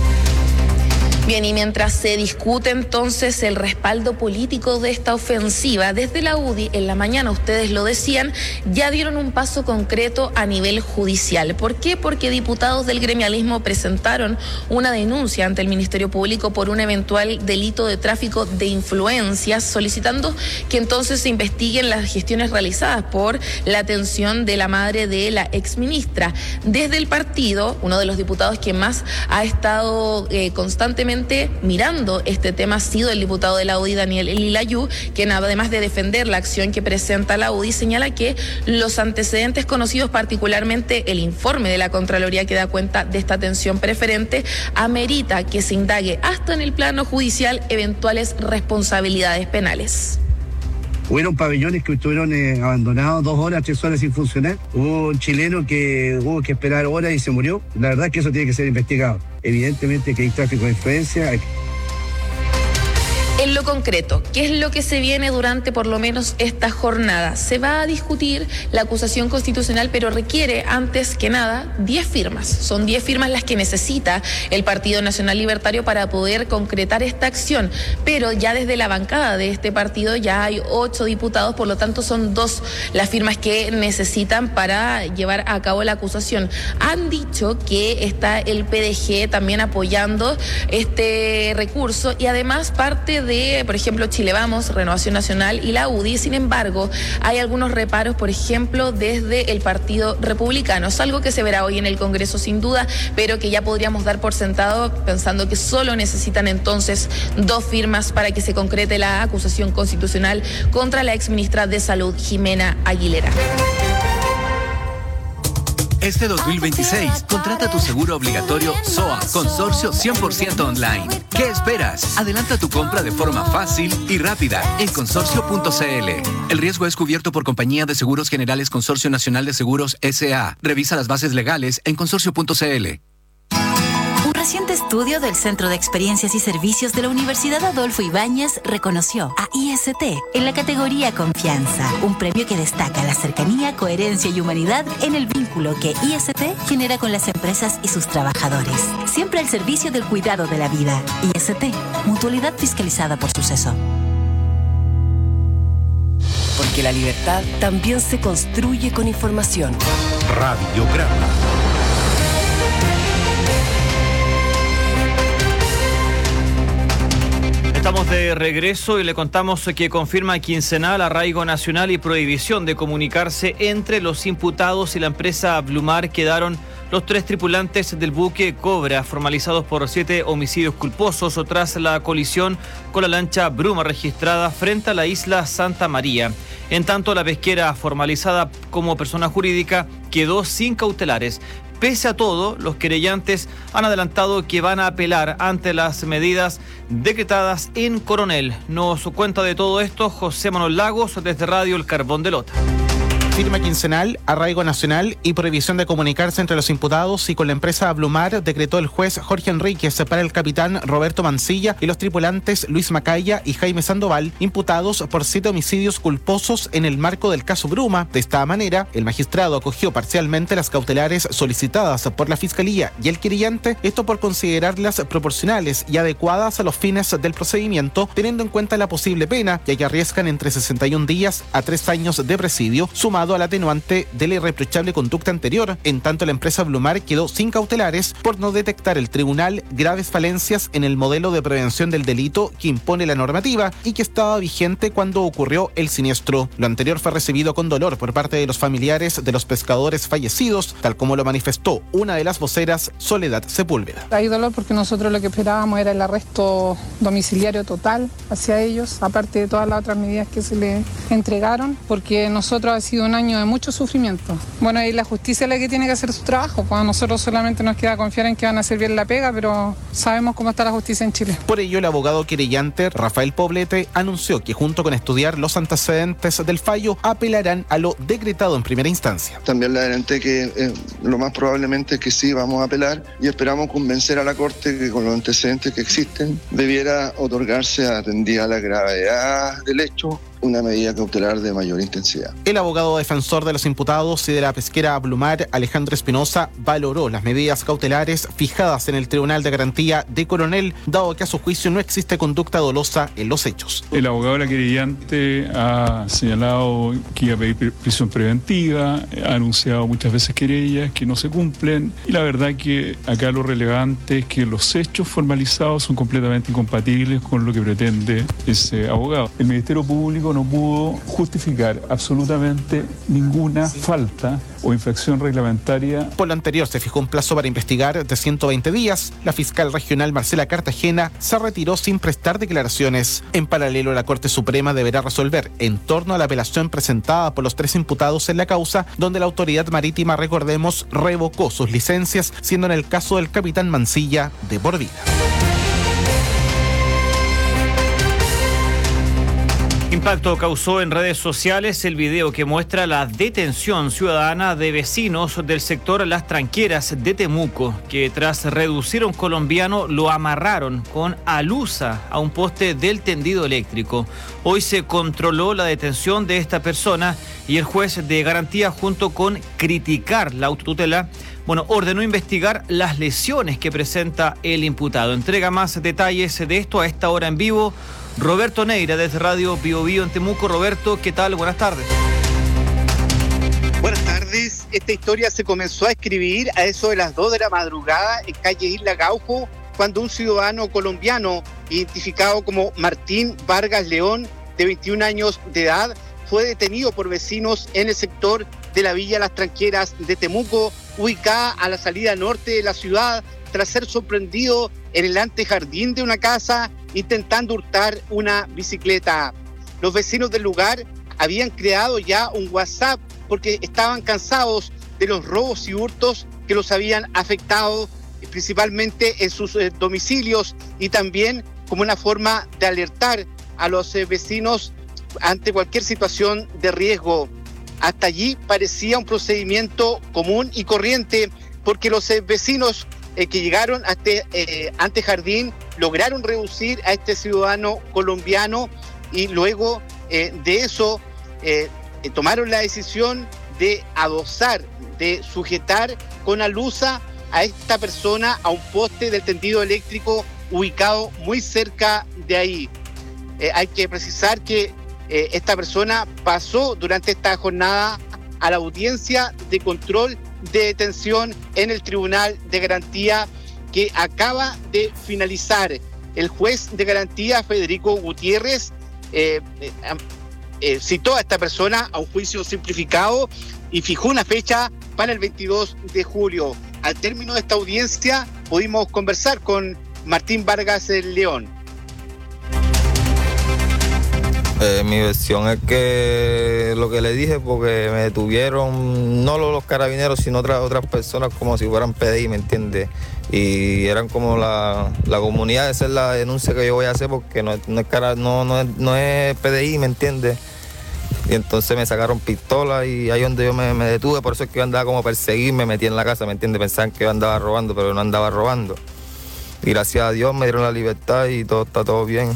Bien, y mientras se discute entonces el respaldo político de esta ofensiva, desde la UDI en la mañana, ustedes lo decían, ya dieron un paso concreto a nivel judicial. ¿Por qué? Porque diputados del gremialismo presentaron una denuncia ante el Ministerio Público por un eventual delito de tráfico de influencias, solicitando que entonces se investiguen las gestiones realizadas por la atención de la madre de la exministra. Desde el partido, uno de los diputados que más ha estado constantemente mirando este tema ha sido el diputado de la UDI, Daniel Lilayú, quien además de defender la acción que presenta la UDI, señala que los antecedentes conocidos, particularmente el informe de la Contraloría que da cuenta de esta atención preferente, amerita que se indague hasta en el plano judicial eventuales responsabilidades penales. Hubieron pabellones que estuvieron abandonados 2 horas, 3 horas sin funcionar. Hubo un chileno que hubo que esperar horas y se murió. La verdad es que eso tiene que ser investigado. Evidentemente que hay tráfico de influencia. En lo concreto, ¿qué es lo que se viene durante por lo menos esta jornada? Se va a discutir la acusación constitucional, pero requiere antes que nada 10 firmas. Son 10 firmas las que necesita el Partido Nacional Libertario para poder concretar esta acción. Pero ya desde la bancada de este partido ya hay 8 diputados, por lo tanto son 2 las firmas que necesitan para llevar a cabo la acusación. Han dicho que está el PDG también apoyando este recurso y además parte de, por ejemplo, Chile Vamos, Renovación Nacional y la UDI. Sin embargo, hay algunos reparos, por ejemplo, desde el Partido Republicano. Es algo que se verá hoy en el Congreso sin duda, pero que ya podríamos dar por sentado pensando que solo necesitan entonces 2 firmas para que se concrete la acusación constitucional contra la exministra de Salud, Jimena Aguilera. Este 2026, contrata tu seguro obligatorio SOA, consorcio 100% online. ¿Qué esperas? Adelanta tu compra de forma fácil y rápida en consorcio.cl. El riesgo es cubierto por Compañía de Seguros Generales Consorcio Nacional de Seguros S.A. Revisa las bases legales en consorcio.cl. reciente estudio del Centro de Experiencias y Servicios de la Universidad Adolfo Ibáñez reconoció a IST en la categoría Confianza, un premio que destaca la cercanía, coherencia y humanidad en el vínculo que IST genera con las empresas y sus trabajadores. Siempre al servicio del cuidado de la vida. IST, Mutualidad fiscalizada por Suceso. Porque la libertad también se construye con información. Radiograma. Estamos de regreso y le contamos que confirma quincenal, arraigo nacional y prohibición de comunicarse entre los imputados y la empresa Blumar. Quedaron los 3 tripulantes del buque Cobra, formalizados por 7 homicidios culposos tras la colisión con la lancha Bruma registrada frente a la isla Santa María. En tanto, la pesquera, formalizada como persona jurídica, quedó sin cautelares. Pese a todo, los querellantes han adelantado que van a apelar ante las medidas decretadas en Coronel. Nos cuenta de todo esto José Manuel Lagos desde Radio El Carbón de Lota. Firma quincenal, arraigo nacional y prohibición de comunicarse entre los imputados y con la empresa Blumar decretó el juez Jorge Enríquez para el capitán Roberto Mancilla y los tripulantes Luis Macaya y Jaime Sandoval, imputados por 7 homicidios culposos en el marco del caso Bruma. De esta manera, el magistrado acogió parcialmente las cautelares solicitadas por la Fiscalía y el querellante, esto por considerarlas proporcionales y adecuadas a los fines del procedimiento, teniendo en cuenta la posible pena, ya que arriesgan entre 61 días a 3 años de presidio, sumado al atenuante de la irreprochable conducta anterior. En tanto, la empresa Blumar quedó sin cautelares por no detectar el tribunal graves falencias en el modelo de prevención del delito que impone la normativa y que estaba vigente cuando ocurrió el siniestro. Lo anterior fue recibido con dolor por parte de los familiares de los pescadores fallecidos, tal como lo manifestó una de las voceras, Soledad Sepúlveda. Hay dolor porque nosotros lo que esperábamos era el arresto domiciliario total hacia ellos, aparte de todas las otras medidas que se les entregaron, porque nosotros ha sido un año de mucho sufrimiento. Bueno, y la justicia es la que tiene que hacer su trabajo. A nosotros solamente nos queda confiar en que van a hacer bien la pega, pero sabemos cómo está la justicia en Chile. Por ello, el abogado querellante Rafael Poblete anunció que junto con estudiar los antecedentes del fallo, apelarán a lo decretado en primera instancia. También le adelanté que lo más probablemente es que sí vamos a apelar y esperamos convencer a la Corte que con los antecedentes que existen debiera otorgarse, atendida a la gravedad del hecho, una medida cautelar de mayor intensidad. El abogado defensor de los imputados y de la pesquera Blumar, Alejandro Espinosa, valoró las medidas cautelares fijadas en el Tribunal de Garantía de Coronel, dado que a su juicio no existe conducta dolosa en los hechos. El abogado de la querellante ha señalado que iba a pedir prisión preventiva, ha anunciado muchas veces querellas que no se cumplen, y la verdad que acá lo relevante es que los hechos formalizados son completamente incompatibles con lo que pretende ese abogado. El Ministerio Público no pudo justificar absolutamente ninguna falta o infracción reglamentaria. Por lo anterior, se fijó un plazo para investigar de 120 días. La fiscal regional Marcela Cartagena se retiró sin prestar declaraciones. En paralelo, la Corte Suprema deberá resolver en torno a la apelación presentada por los 3 imputados en la causa, donde la autoridad marítima, recordemos, revocó sus licencias, siendo en el caso del capitán Mancilla de por vida. Impacto causó en redes sociales el video que muestra la detención ciudadana de vecinos del sector Las Tranqueras de Temuco, que tras reducir a un colombiano lo amarraron con alusa a un poste del tendido eléctrico. Hoy se controló la detención de esta persona y el juez de garantía, junto con criticar la autotutela, ordenó investigar las lesiones que presenta el imputado. Entrega más detalles de esto a esta hora en vivo Roberto Neira, desde Radio Bio Bio en Temuco. Roberto, ¿qué tal? Buenas tardes. Buenas tardes. Esta historia se comenzó a escribir a eso de las 2 de la madrugada en calle Isla Gaujo, cuando un ciudadano colombiano identificado como Martín Vargas León, de 21 años de edad, fue detenido por vecinos en el sector de la Villa Las Tranqueras de Temuco, ubicada a la salida norte de la ciudad, tras ser sorprendido en el antejardín de una casa intentando hurtar una bicicleta. Los vecinos del lugar habían creado ya un WhatsApp porque estaban cansados de los robos y hurtos que los habían afectado principalmente en sus domicilios, y también como una forma de alertar a los vecinos ante cualquier situación de riesgo. Hasta allí parecía un procedimiento común y corriente, porque los vecinos que llegaron a este antejardín, lograron reducir a este ciudadano colombiano y luego de eso tomaron la decisión de adosar, de sujetar con alusa a esta persona a un poste del tendido eléctrico ubicado muy cerca de ahí. Hay que precisar que esta persona pasó durante esta jornada a la audiencia de control de detención en el Tribunal de Garantía que acaba de finalizar. El juez de garantía, Federico Gutiérrez, citó a esta persona a un juicio simplificado y fijó una fecha para el 22 de julio. Al término de esta audiencia pudimos conversar con Martín Vargas León. Mi versión es que lo que le dije, porque me detuvieron no los carabineros, sino otras personas como si fueran PDI, ¿me entiendes? Y eran como la comunidad, esa es la denuncia que yo voy a hacer, porque no es PDI, ¿me entiendes? Y entonces me sacaron pistola y ahí donde yo me detuve, por eso es que yo andaba como a perseguir, me metí en la casa, ¿me entiendes? Pensaban que yo andaba robando, pero no andaba robando. Y gracias a Dios me dieron la libertad y todo está todo bien.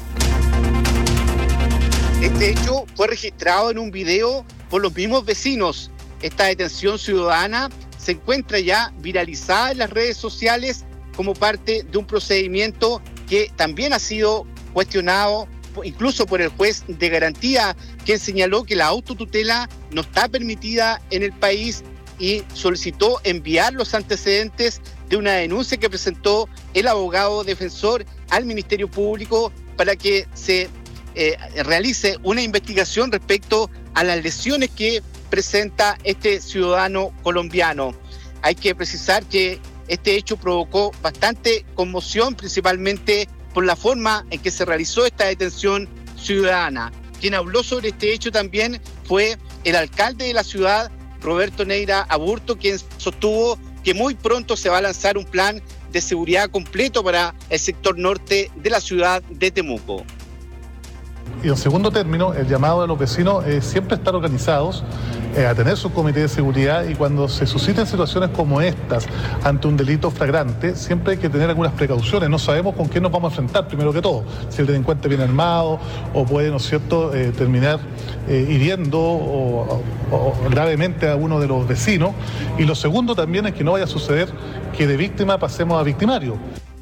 Este hecho fue registrado en un video por los mismos vecinos. Esta detención ciudadana se encuentra ya viralizada en las redes sociales como parte de un procedimiento que también ha sido cuestionado incluso por el juez de garantía, quien señaló que la autotutela no está permitida en el país y solicitó enviar los antecedentes de una denuncia que presentó el abogado defensor al Ministerio Público para que se realice una investigación respecto a las lesiones que presenta este ciudadano colombiano. Hay que precisar que este hecho provocó bastante conmoción, principalmente por la forma en que se realizó esta detención ciudadana. Quien habló sobre este hecho también fue el alcalde de la ciudad, Roberto Neira Aburto, quien sostuvo que muy pronto se va a lanzar un plan de seguridad completo para el sector norte de la ciudad de Temuco. Y en segundo término, el llamado de los vecinos es siempre estar organizados, a tener su comité de seguridad, y cuando se susciten situaciones como estas ante un delito flagrante, siempre hay que tener algunas precauciones. No sabemos con quién nos vamos a enfrentar, primero que todo. Si el delincuente viene armado o puede, ¿no es cierto?, terminar hiriendo o gravemente a uno de los vecinos. Y lo segundo también es que no vaya a suceder que de víctima pasemos a victimario.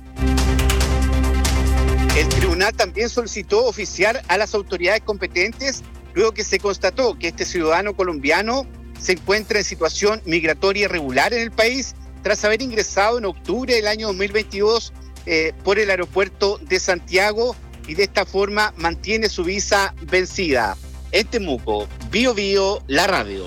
El tribunal también solicitó oficiar a las autoridades competentes luego que se constató que este ciudadano colombiano se encuentra en situación migratoria irregular en el país tras haber ingresado en octubre del año 2022 por el aeropuerto de Santiago y de esta forma mantiene su visa vencida. En Temuco, Bio Bio, la radio.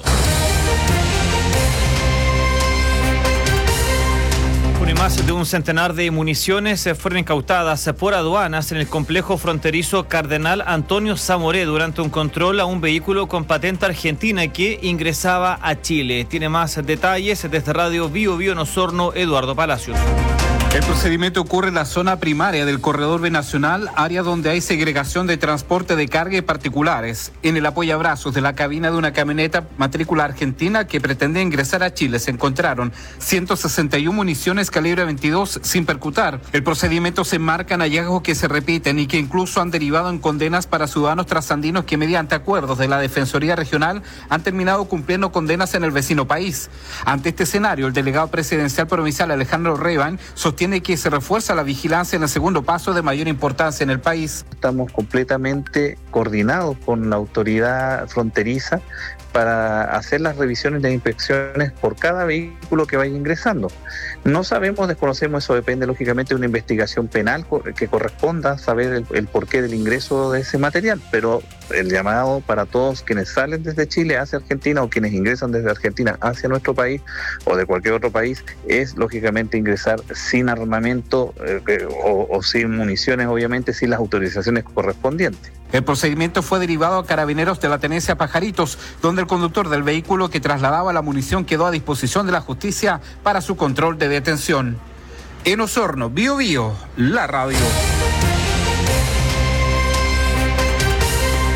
Más de un centenar de municiones fueron incautadas por aduanas en el complejo fronterizo Cardenal Antonio Zamoré durante un control a un vehículo con patente argentina que ingresaba a Chile. Tiene más detalles desde Radio Bio Bio en Osorno, Eduardo Palacios. El procedimiento ocurre en la zona primaria del corredor binacional, área donde hay segregación de transporte de carga y particulares. En el apoyabrazos de la cabina de una camioneta matrícula argentina que pretendía ingresar a Chile se encontraron 161 municiones calibre 22 sin percutar. El procedimiento se enmarca en hallazgos que se repiten y que incluso han derivado en condenas para ciudadanos trasandinos que mediante acuerdos de la Defensoría Regional han terminado cumpliendo condenas en el vecino país. Ante este escenario, el delegado presidencial provincial Alejandro Reban sostiene que se refuerza la vigilancia en el segundo paso de mayor importancia en el país. Estamos completamente coordinados con la autoridad fronteriza para hacer las revisiones de inspecciones por cada vehículo que vaya ingresando. No sabemos, desconocemos, eso depende lógicamente de una investigación penal que corresponda saber el porqué del ingreso de ese material, pero el llamado para todos quienes salen desde Chile hacia Argentina o quienes ingresan desde Argentina hacia nuestro país o de cualquier otro país es lógicamente ingresar sin armamento o sin municiones, obviamente sin las autorizaciones correspondientes. El procedimiento fue derivado a Carabineros de la tenencia Pajaritos, donde el conductor del vehículo que trasladaba la munición quedó a disposición de la justicia para su control de detención. En Osorno, Bio Bio, la radio.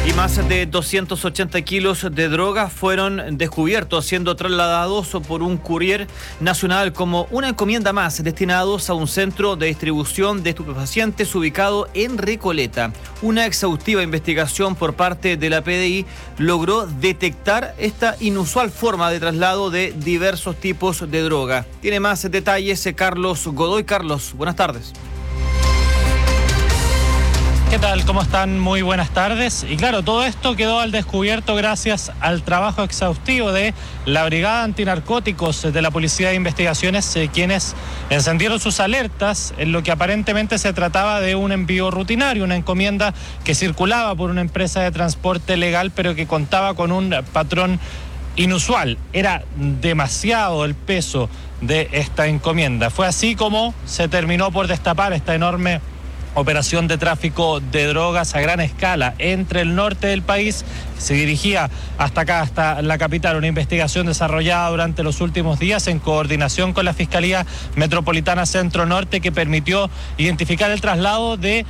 Y más de 280 kilos de droga fueron descubiertos siendo trasladados por un courier nacional como una encomienda más destinados a un centro de distribución de estupefacientes ubicado en Recoleta. Una exhaustiva investigación por parte de la PDI logró detectar esta inusual forma de traslado de diversos tipos de droga. Tiene más detalles Carlos Godoy. Carlos, buenas tardes. ¿Qué tal? ¿Cómo están? Muy buenas tardes. Y claro, todo esto quedó al descubierto gracias al trabajo exhaustivo de la Brigada Antinarcóticos de la Policía de Investigaciones, quienes encendieron sus alertas en lo que aparentemente se trataba de un envío rutinario, una encomienda que circulaba por una empresa de transporte legal, pero que contaba con un patrón inusual. Era demasiado el peso de esta encomienda. Fue así como se terminó por destapar esta enorme operación de tráfico de drogas a gran escala entre el norte del país. Se dirigía hasta acá, hasta la capital, una investigación desarrollada durante los últimos días en coordinación con la Fiscalía Metropolitana Centro Norte, que permitió identificar el traslado de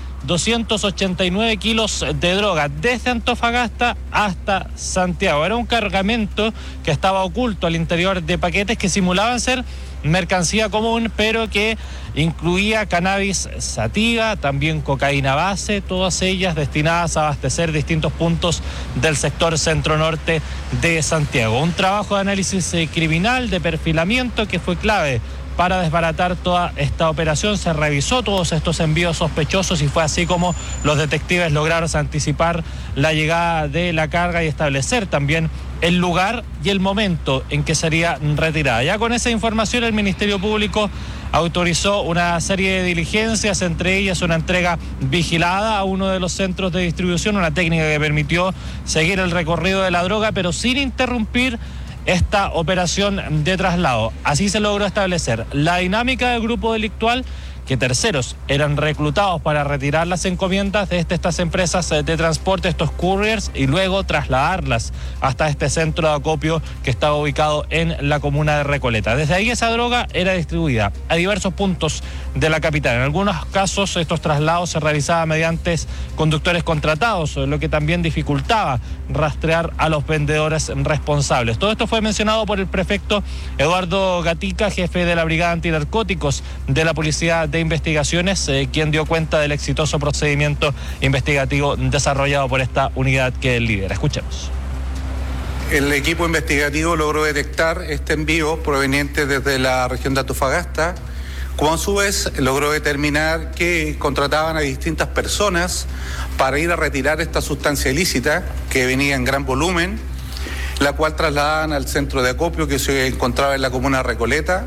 289 kilos de droga desde Antofagasta hasta Santiago. Era un cargamento que estaba oculto al interior de paquetes que simulaban ser mercancía común, pero que incluía cannabis sativa, también cocaína base, todas ellas destinadas a abastecer distintos puntos del sector centro-norte de Santiago. Un trabajo de análisis criminal, de perfilamiento, que fue clave para desbaratar toda esta operación. Se revisó todos estos envíos sospechosos y fue así como los detectives lograron anticipar la llegada de la carga y establecer también el lugar y el momento en que sería retirada. Ya con esa información el Ministerio Público autorizó una serie de diligencias, entre ellas una entrega vigilada a uno de los centros de distribución, una técnica que permitió seguir el recorrido de la droga, pero sin interrumpir esta operación de traslado. Así se logró establecer la dinámica del grupo delictual, que terceros eran reclutados para retirar las encomiendas de estas empresas de transporte, estos couriers, y luego trasladarlas hasta este centro de acopio que estaba ubicado en la comuna de Recoleta. Desde ahí esa droga era distribuida a diversos puntos de la capital. En algunos casos estos traslados se realizaban mediante conductores contratados, lo que también dificultaba rastrear a los vendedores responsables. Todo esto fue mencionado por el prefecto Eduardo Gatica, jefe de la Brigada Antinarcóticos de la Policía de Investigaciones, quien dio cuenta del exitoso procedimiento investigativo desarrollado por esta unidad que él lidera. Escuchemos. El equipo investigativo logró detectar este envío proveniente desde la región de Antofagasta, como a su vez logró determinar que contrataban a distintas personas para ir a retirar esta sustancia ilícita que venía en gran volumen, la cual trasladaban al centro de acopio que se encontraba en la comuna de Recoleta.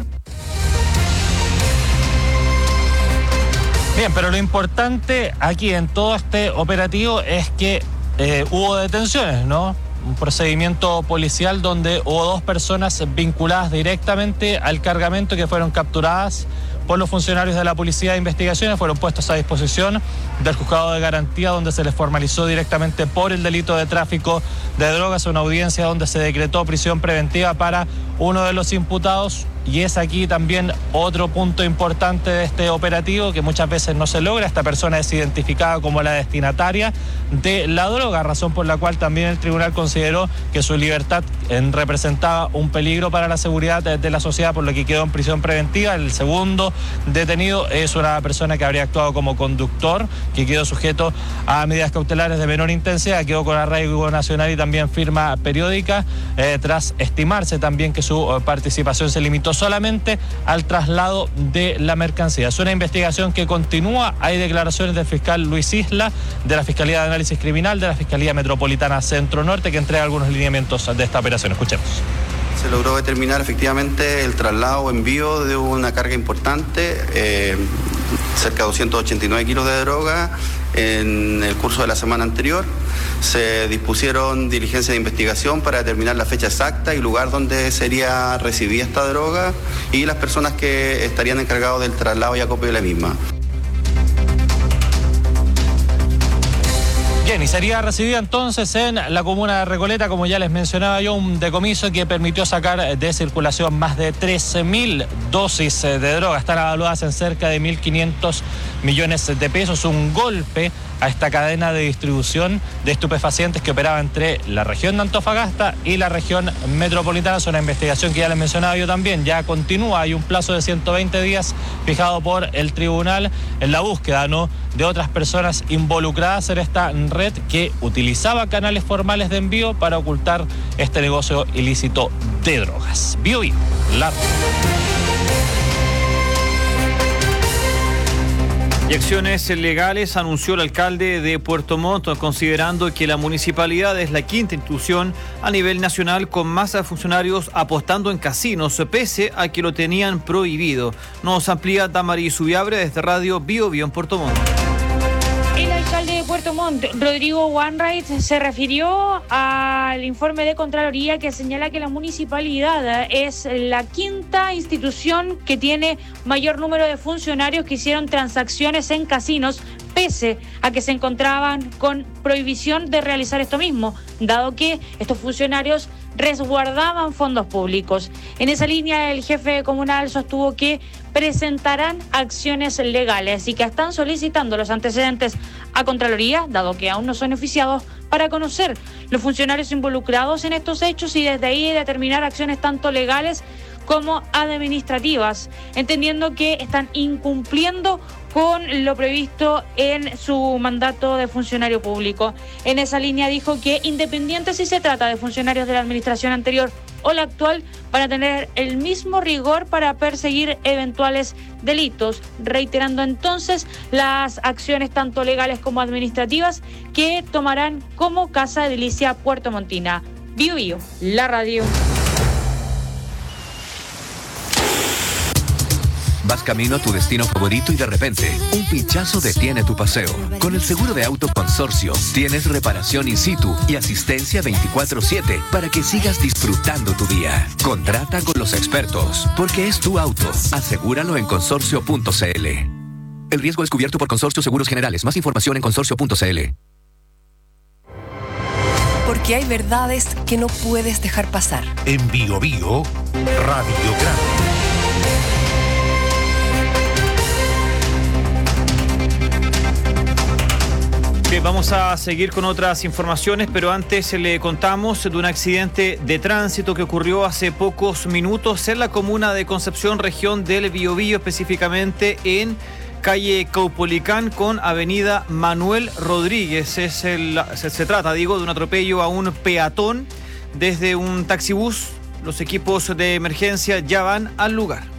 Bien, pero lo importante aquí en todo este operativo es que hubo detenciones, ¿no? Un procedimiento policial donde hubo 2 personas vinculadas directamente al cargamento que fueron capturadas por los funcionarios de la Policía de Investigaciones, fueron puestos a disposición del Juzgado de Garantía, donde se les formalizó directamente por el delito de tráfico de drogas, una audiencia donde se decretó prisión preventiva para uno de los imputados. Y es aquí también otro punto importante de este operativo, que muchas veces no se logra. Esta persona es identificada como la destinataria de la droga, razón por la cual también el tribunal consideró que su libertad representaba un peligro para la seguridad de la sociedad, por lo que quedó en prisión preventiva. El segundo detenido es una persona que habría actuado como conductor, que quedó sujeto a medidas cautelares de menor intensidad, quedó con arraigo nacional y también firma periódica, tras estimarse también que su participación se limitó solamente al traslado de la mercancía. Es una investigación que continúa. Hay declaraciones del fiscal Luis Isla, de la Fiscalía de Análisis Criminal, de la Fiscalía Metropolitana Centro Norte, que entrega algunos lineamientos de esta operación. Escuchemos. Se logró determinar efectivamente el traslado o envío de una carga importante, cerca de 289 kilos de droga, en el curso de la semana anterior. Se dispusieron diligencias de investigación para determinar la fecha exacta y lugar donde sería recibida esta droga y las personas que estarían encargados del traslado y acopio de la misma. Bien, y sería recibida entonces en la comuna de Recoleta, como ya les mencionaba yo, un decomiso que permitió sacar de circulación más de 13.000 dosis de droga. Están evaluadas en cerca de 1.500 millones de pesos, un golpe a esta cadena de distribución de estupefacientes que operaba entre la región de Antofagasta y la región metropolitana. Es una investigación que ya les mencionaba yo también, ya continúa, hay un plazo de 120 días fijado por el tribunal en la búsqueda, ¿no?, de otras personas involucradas en esta red que utilizaba canales formales de envío para ocultar este negocio ilícito de drogas. BioBio, la red. Y acciones legales anunció el alcalde de Puerto Montt, considerando que la municipalidad es la quinta institución a nivel nacional con más funcionarios apostando en casinos, pese a que lo tenían prohibido. Nos amplía Damaris Subiabre desde Radio BioBio en Puerto Montt. El alcalde de Puerto Montt, Rodrigo Wainwright, se refirió al informe de Contraloría que señala que la municipalidad es la quinta institución que tiene mayor número de funcionarios que hicieron transacciones en casinos, pese a que se encontraban con prohibición de realizar esto mismo, dado que estos funcionarios resguardaban fondos públicos. En esa línea, el jefe comunal sostuvo que presentarán acciones legales y que están solicitando los antecedentes a Contraloría, dado que aún no son oficiados, para conocer los funcionarios involucrados en estos hechos y desde ahí determinar acciones tanto legales como administrativas, entendiendo que están incumpliendo con lo previsto en su mandato de funcionario público. En esa línea dijo que independiente si se trata de funcionarios de la administración anterior o la actual, van a tener el mismo rigor para perseguir eventuales delitos, reiterando entonces las acciones tanto legales como administrativas que tomarán como Casa Edilicia puertomontina. BioBio, la radio. Vas camino a tu destino favorito y de repente, un pinchazo detiene tu paseo. Con el seguro de auto Consorcio, tienes reparación in situ y asistencia 24/7 para que sigas disfrutando tu día. Contrata con los expertos, porque es tu auto. Asegúralo en consorcio.cl. El riesgo es cubierto por Consorcio Seguros Generales. Más información en consorcio.cl. Porque hay verdades que no puedes dejar pasar. En BioBio, Radiograma. Vamos a seguir con otras informaciones, pero antes le contamos de un accidente de tránsito que ocurrió hace pocos minutos en la comuna de Concepción, región del Biobío, específicamente en calle Caupolicán con avenida Manuel Rodríguez. Se trata de un atropello a un peatón desde un taxibús. Los equipos de emergencia ya van al lugar.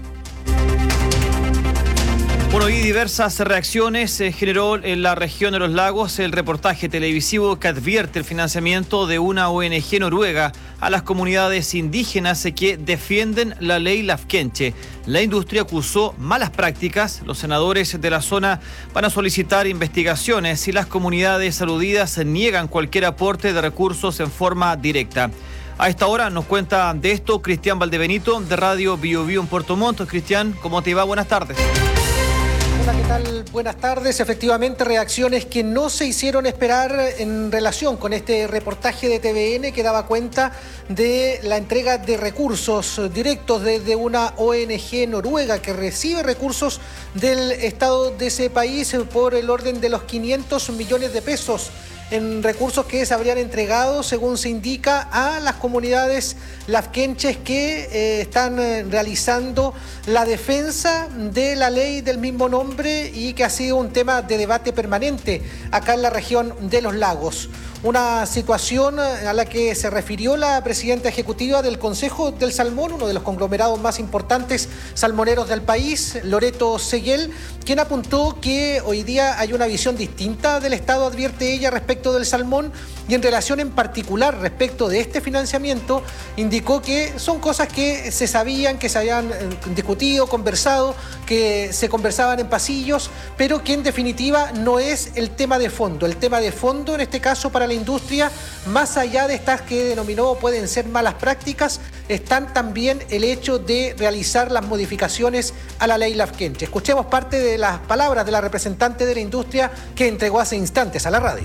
Bueno, y diversas reacciones generó en la región de los lagos el reportaje televisivo que advierte el financiamiento de una ONG noruega a las comunidades indígenas que defienden la ley Lafkenche. La industria acusó malas prácticas. Los senadores de la zona van a solicitar investigaciones y las comunidades aludidas niegan cualquier aporte de recursos en forma directa. A esta hora nos cuenta de esto Cristian Valdebenito de Radio BioBio en Puerto Montt. Cristian, ¿cómo te va? Buenas tardes. Hola, ¿qué tal? Buenas tardes. Efectivamente, reacciones que no se hicieron esperar en relación con este reportaje de TVN que daba cuenta de la entrega de recursos directos desde una ONG noruega que recibe recursos del Estado de ese país por el orden de los 500 millones de pesos en recursos que se habrían entregado, según se indica, a las comunidades lafkenches que están realizando la defensa de la ley del mismo nombre y que ha sido un tema de debate permanente acá en la región de los lagos. Una situación a la que se refirió la presidenta ejecutiva del Consejo del Salmón, uno de los conglomerados más importantes salmoneros del país, Loreto Seguel, quien apuntó que hoy día hay una visión distinta del Estado, advierte ella, respecto del salmón, y en relación en particular respecto de este financiamiento, indicó que son cosas que se sabían, que se habían discutido, conversado, que se conversaban en pasillos, pero que en definitiva no es el tema de fondo. El tema de fondo en este caso para la industria, más allá de estas que denominó pueden ser malas prácticas, están también el hecho de realizar las modificaciones a la ley Lafkenche. Escuchemos parte de las palabras de la representante de la industria que entregó hace instantes a la radio.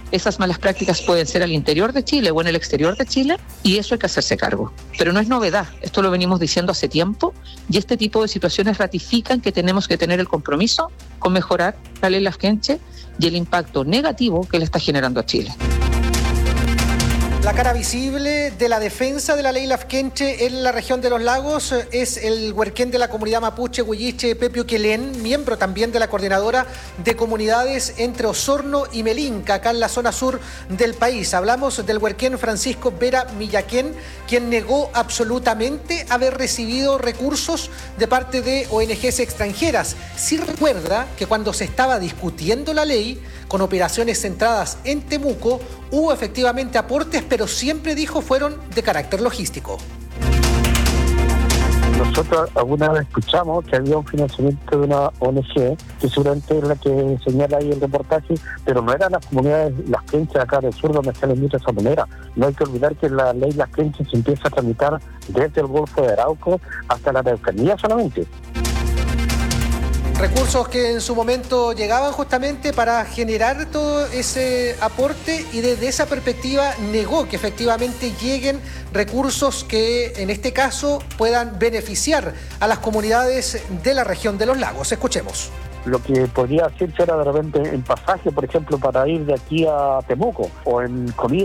esas malas prácticas pueden ser al interior de Chile o en el exterior de Chile, y eso hay que hacerse cargo. Pero no es novedad, esto lo venimos diciendo hace tiempo, y este tipo de situaciones ratifican que tenemos que tener el compromiso con mejorar la ley Lafkenche y el impacto negativo que le está generando a Chile. La cara visible de la defensa de la ley Lafkenche en la región de los lagos es el huerquén de la comunidad mapuche Huilliche, Pepio Quelén, miembro también de la coordinadora de comunidades entre Osorno y Melinca, acá en la zona sur del país. Hablamos del huerquén Francisco Vera Millaquén, quien negó absolutamente haber recibido recursos de parte de ONGs extranjeras. Sí recuerda que cuando se estaba discutiendo la ley, con operaciones centradas en Temuco, hubo efectivamente aportes, pero siempre dijo fueron de carácter logístico. Nosotros alguna vez escuchamos que había un financiamiento de una ONG, que seguramente es la que señala ahí el reportaje, pero no eran las comunidades Lafkenche acá del sur donde se les mira de esa manera. No hay que olvidar que la ley Lafkenche se empieza a tramitar desde el Golfo de Arauco hasta la Araucanía solamente. Recursos que en su momento llegaban justamente para generar todo ese aporte, y desde esa perspectiva negó que efectivamente lleguen recursos que en este caso puedan beneficiar a las comunidades de la región de los lagos. Escuchemos. Lo que podría hacerse era de repente en pasaje, por ejemplo, para ir de aquí a Temuco, o en comida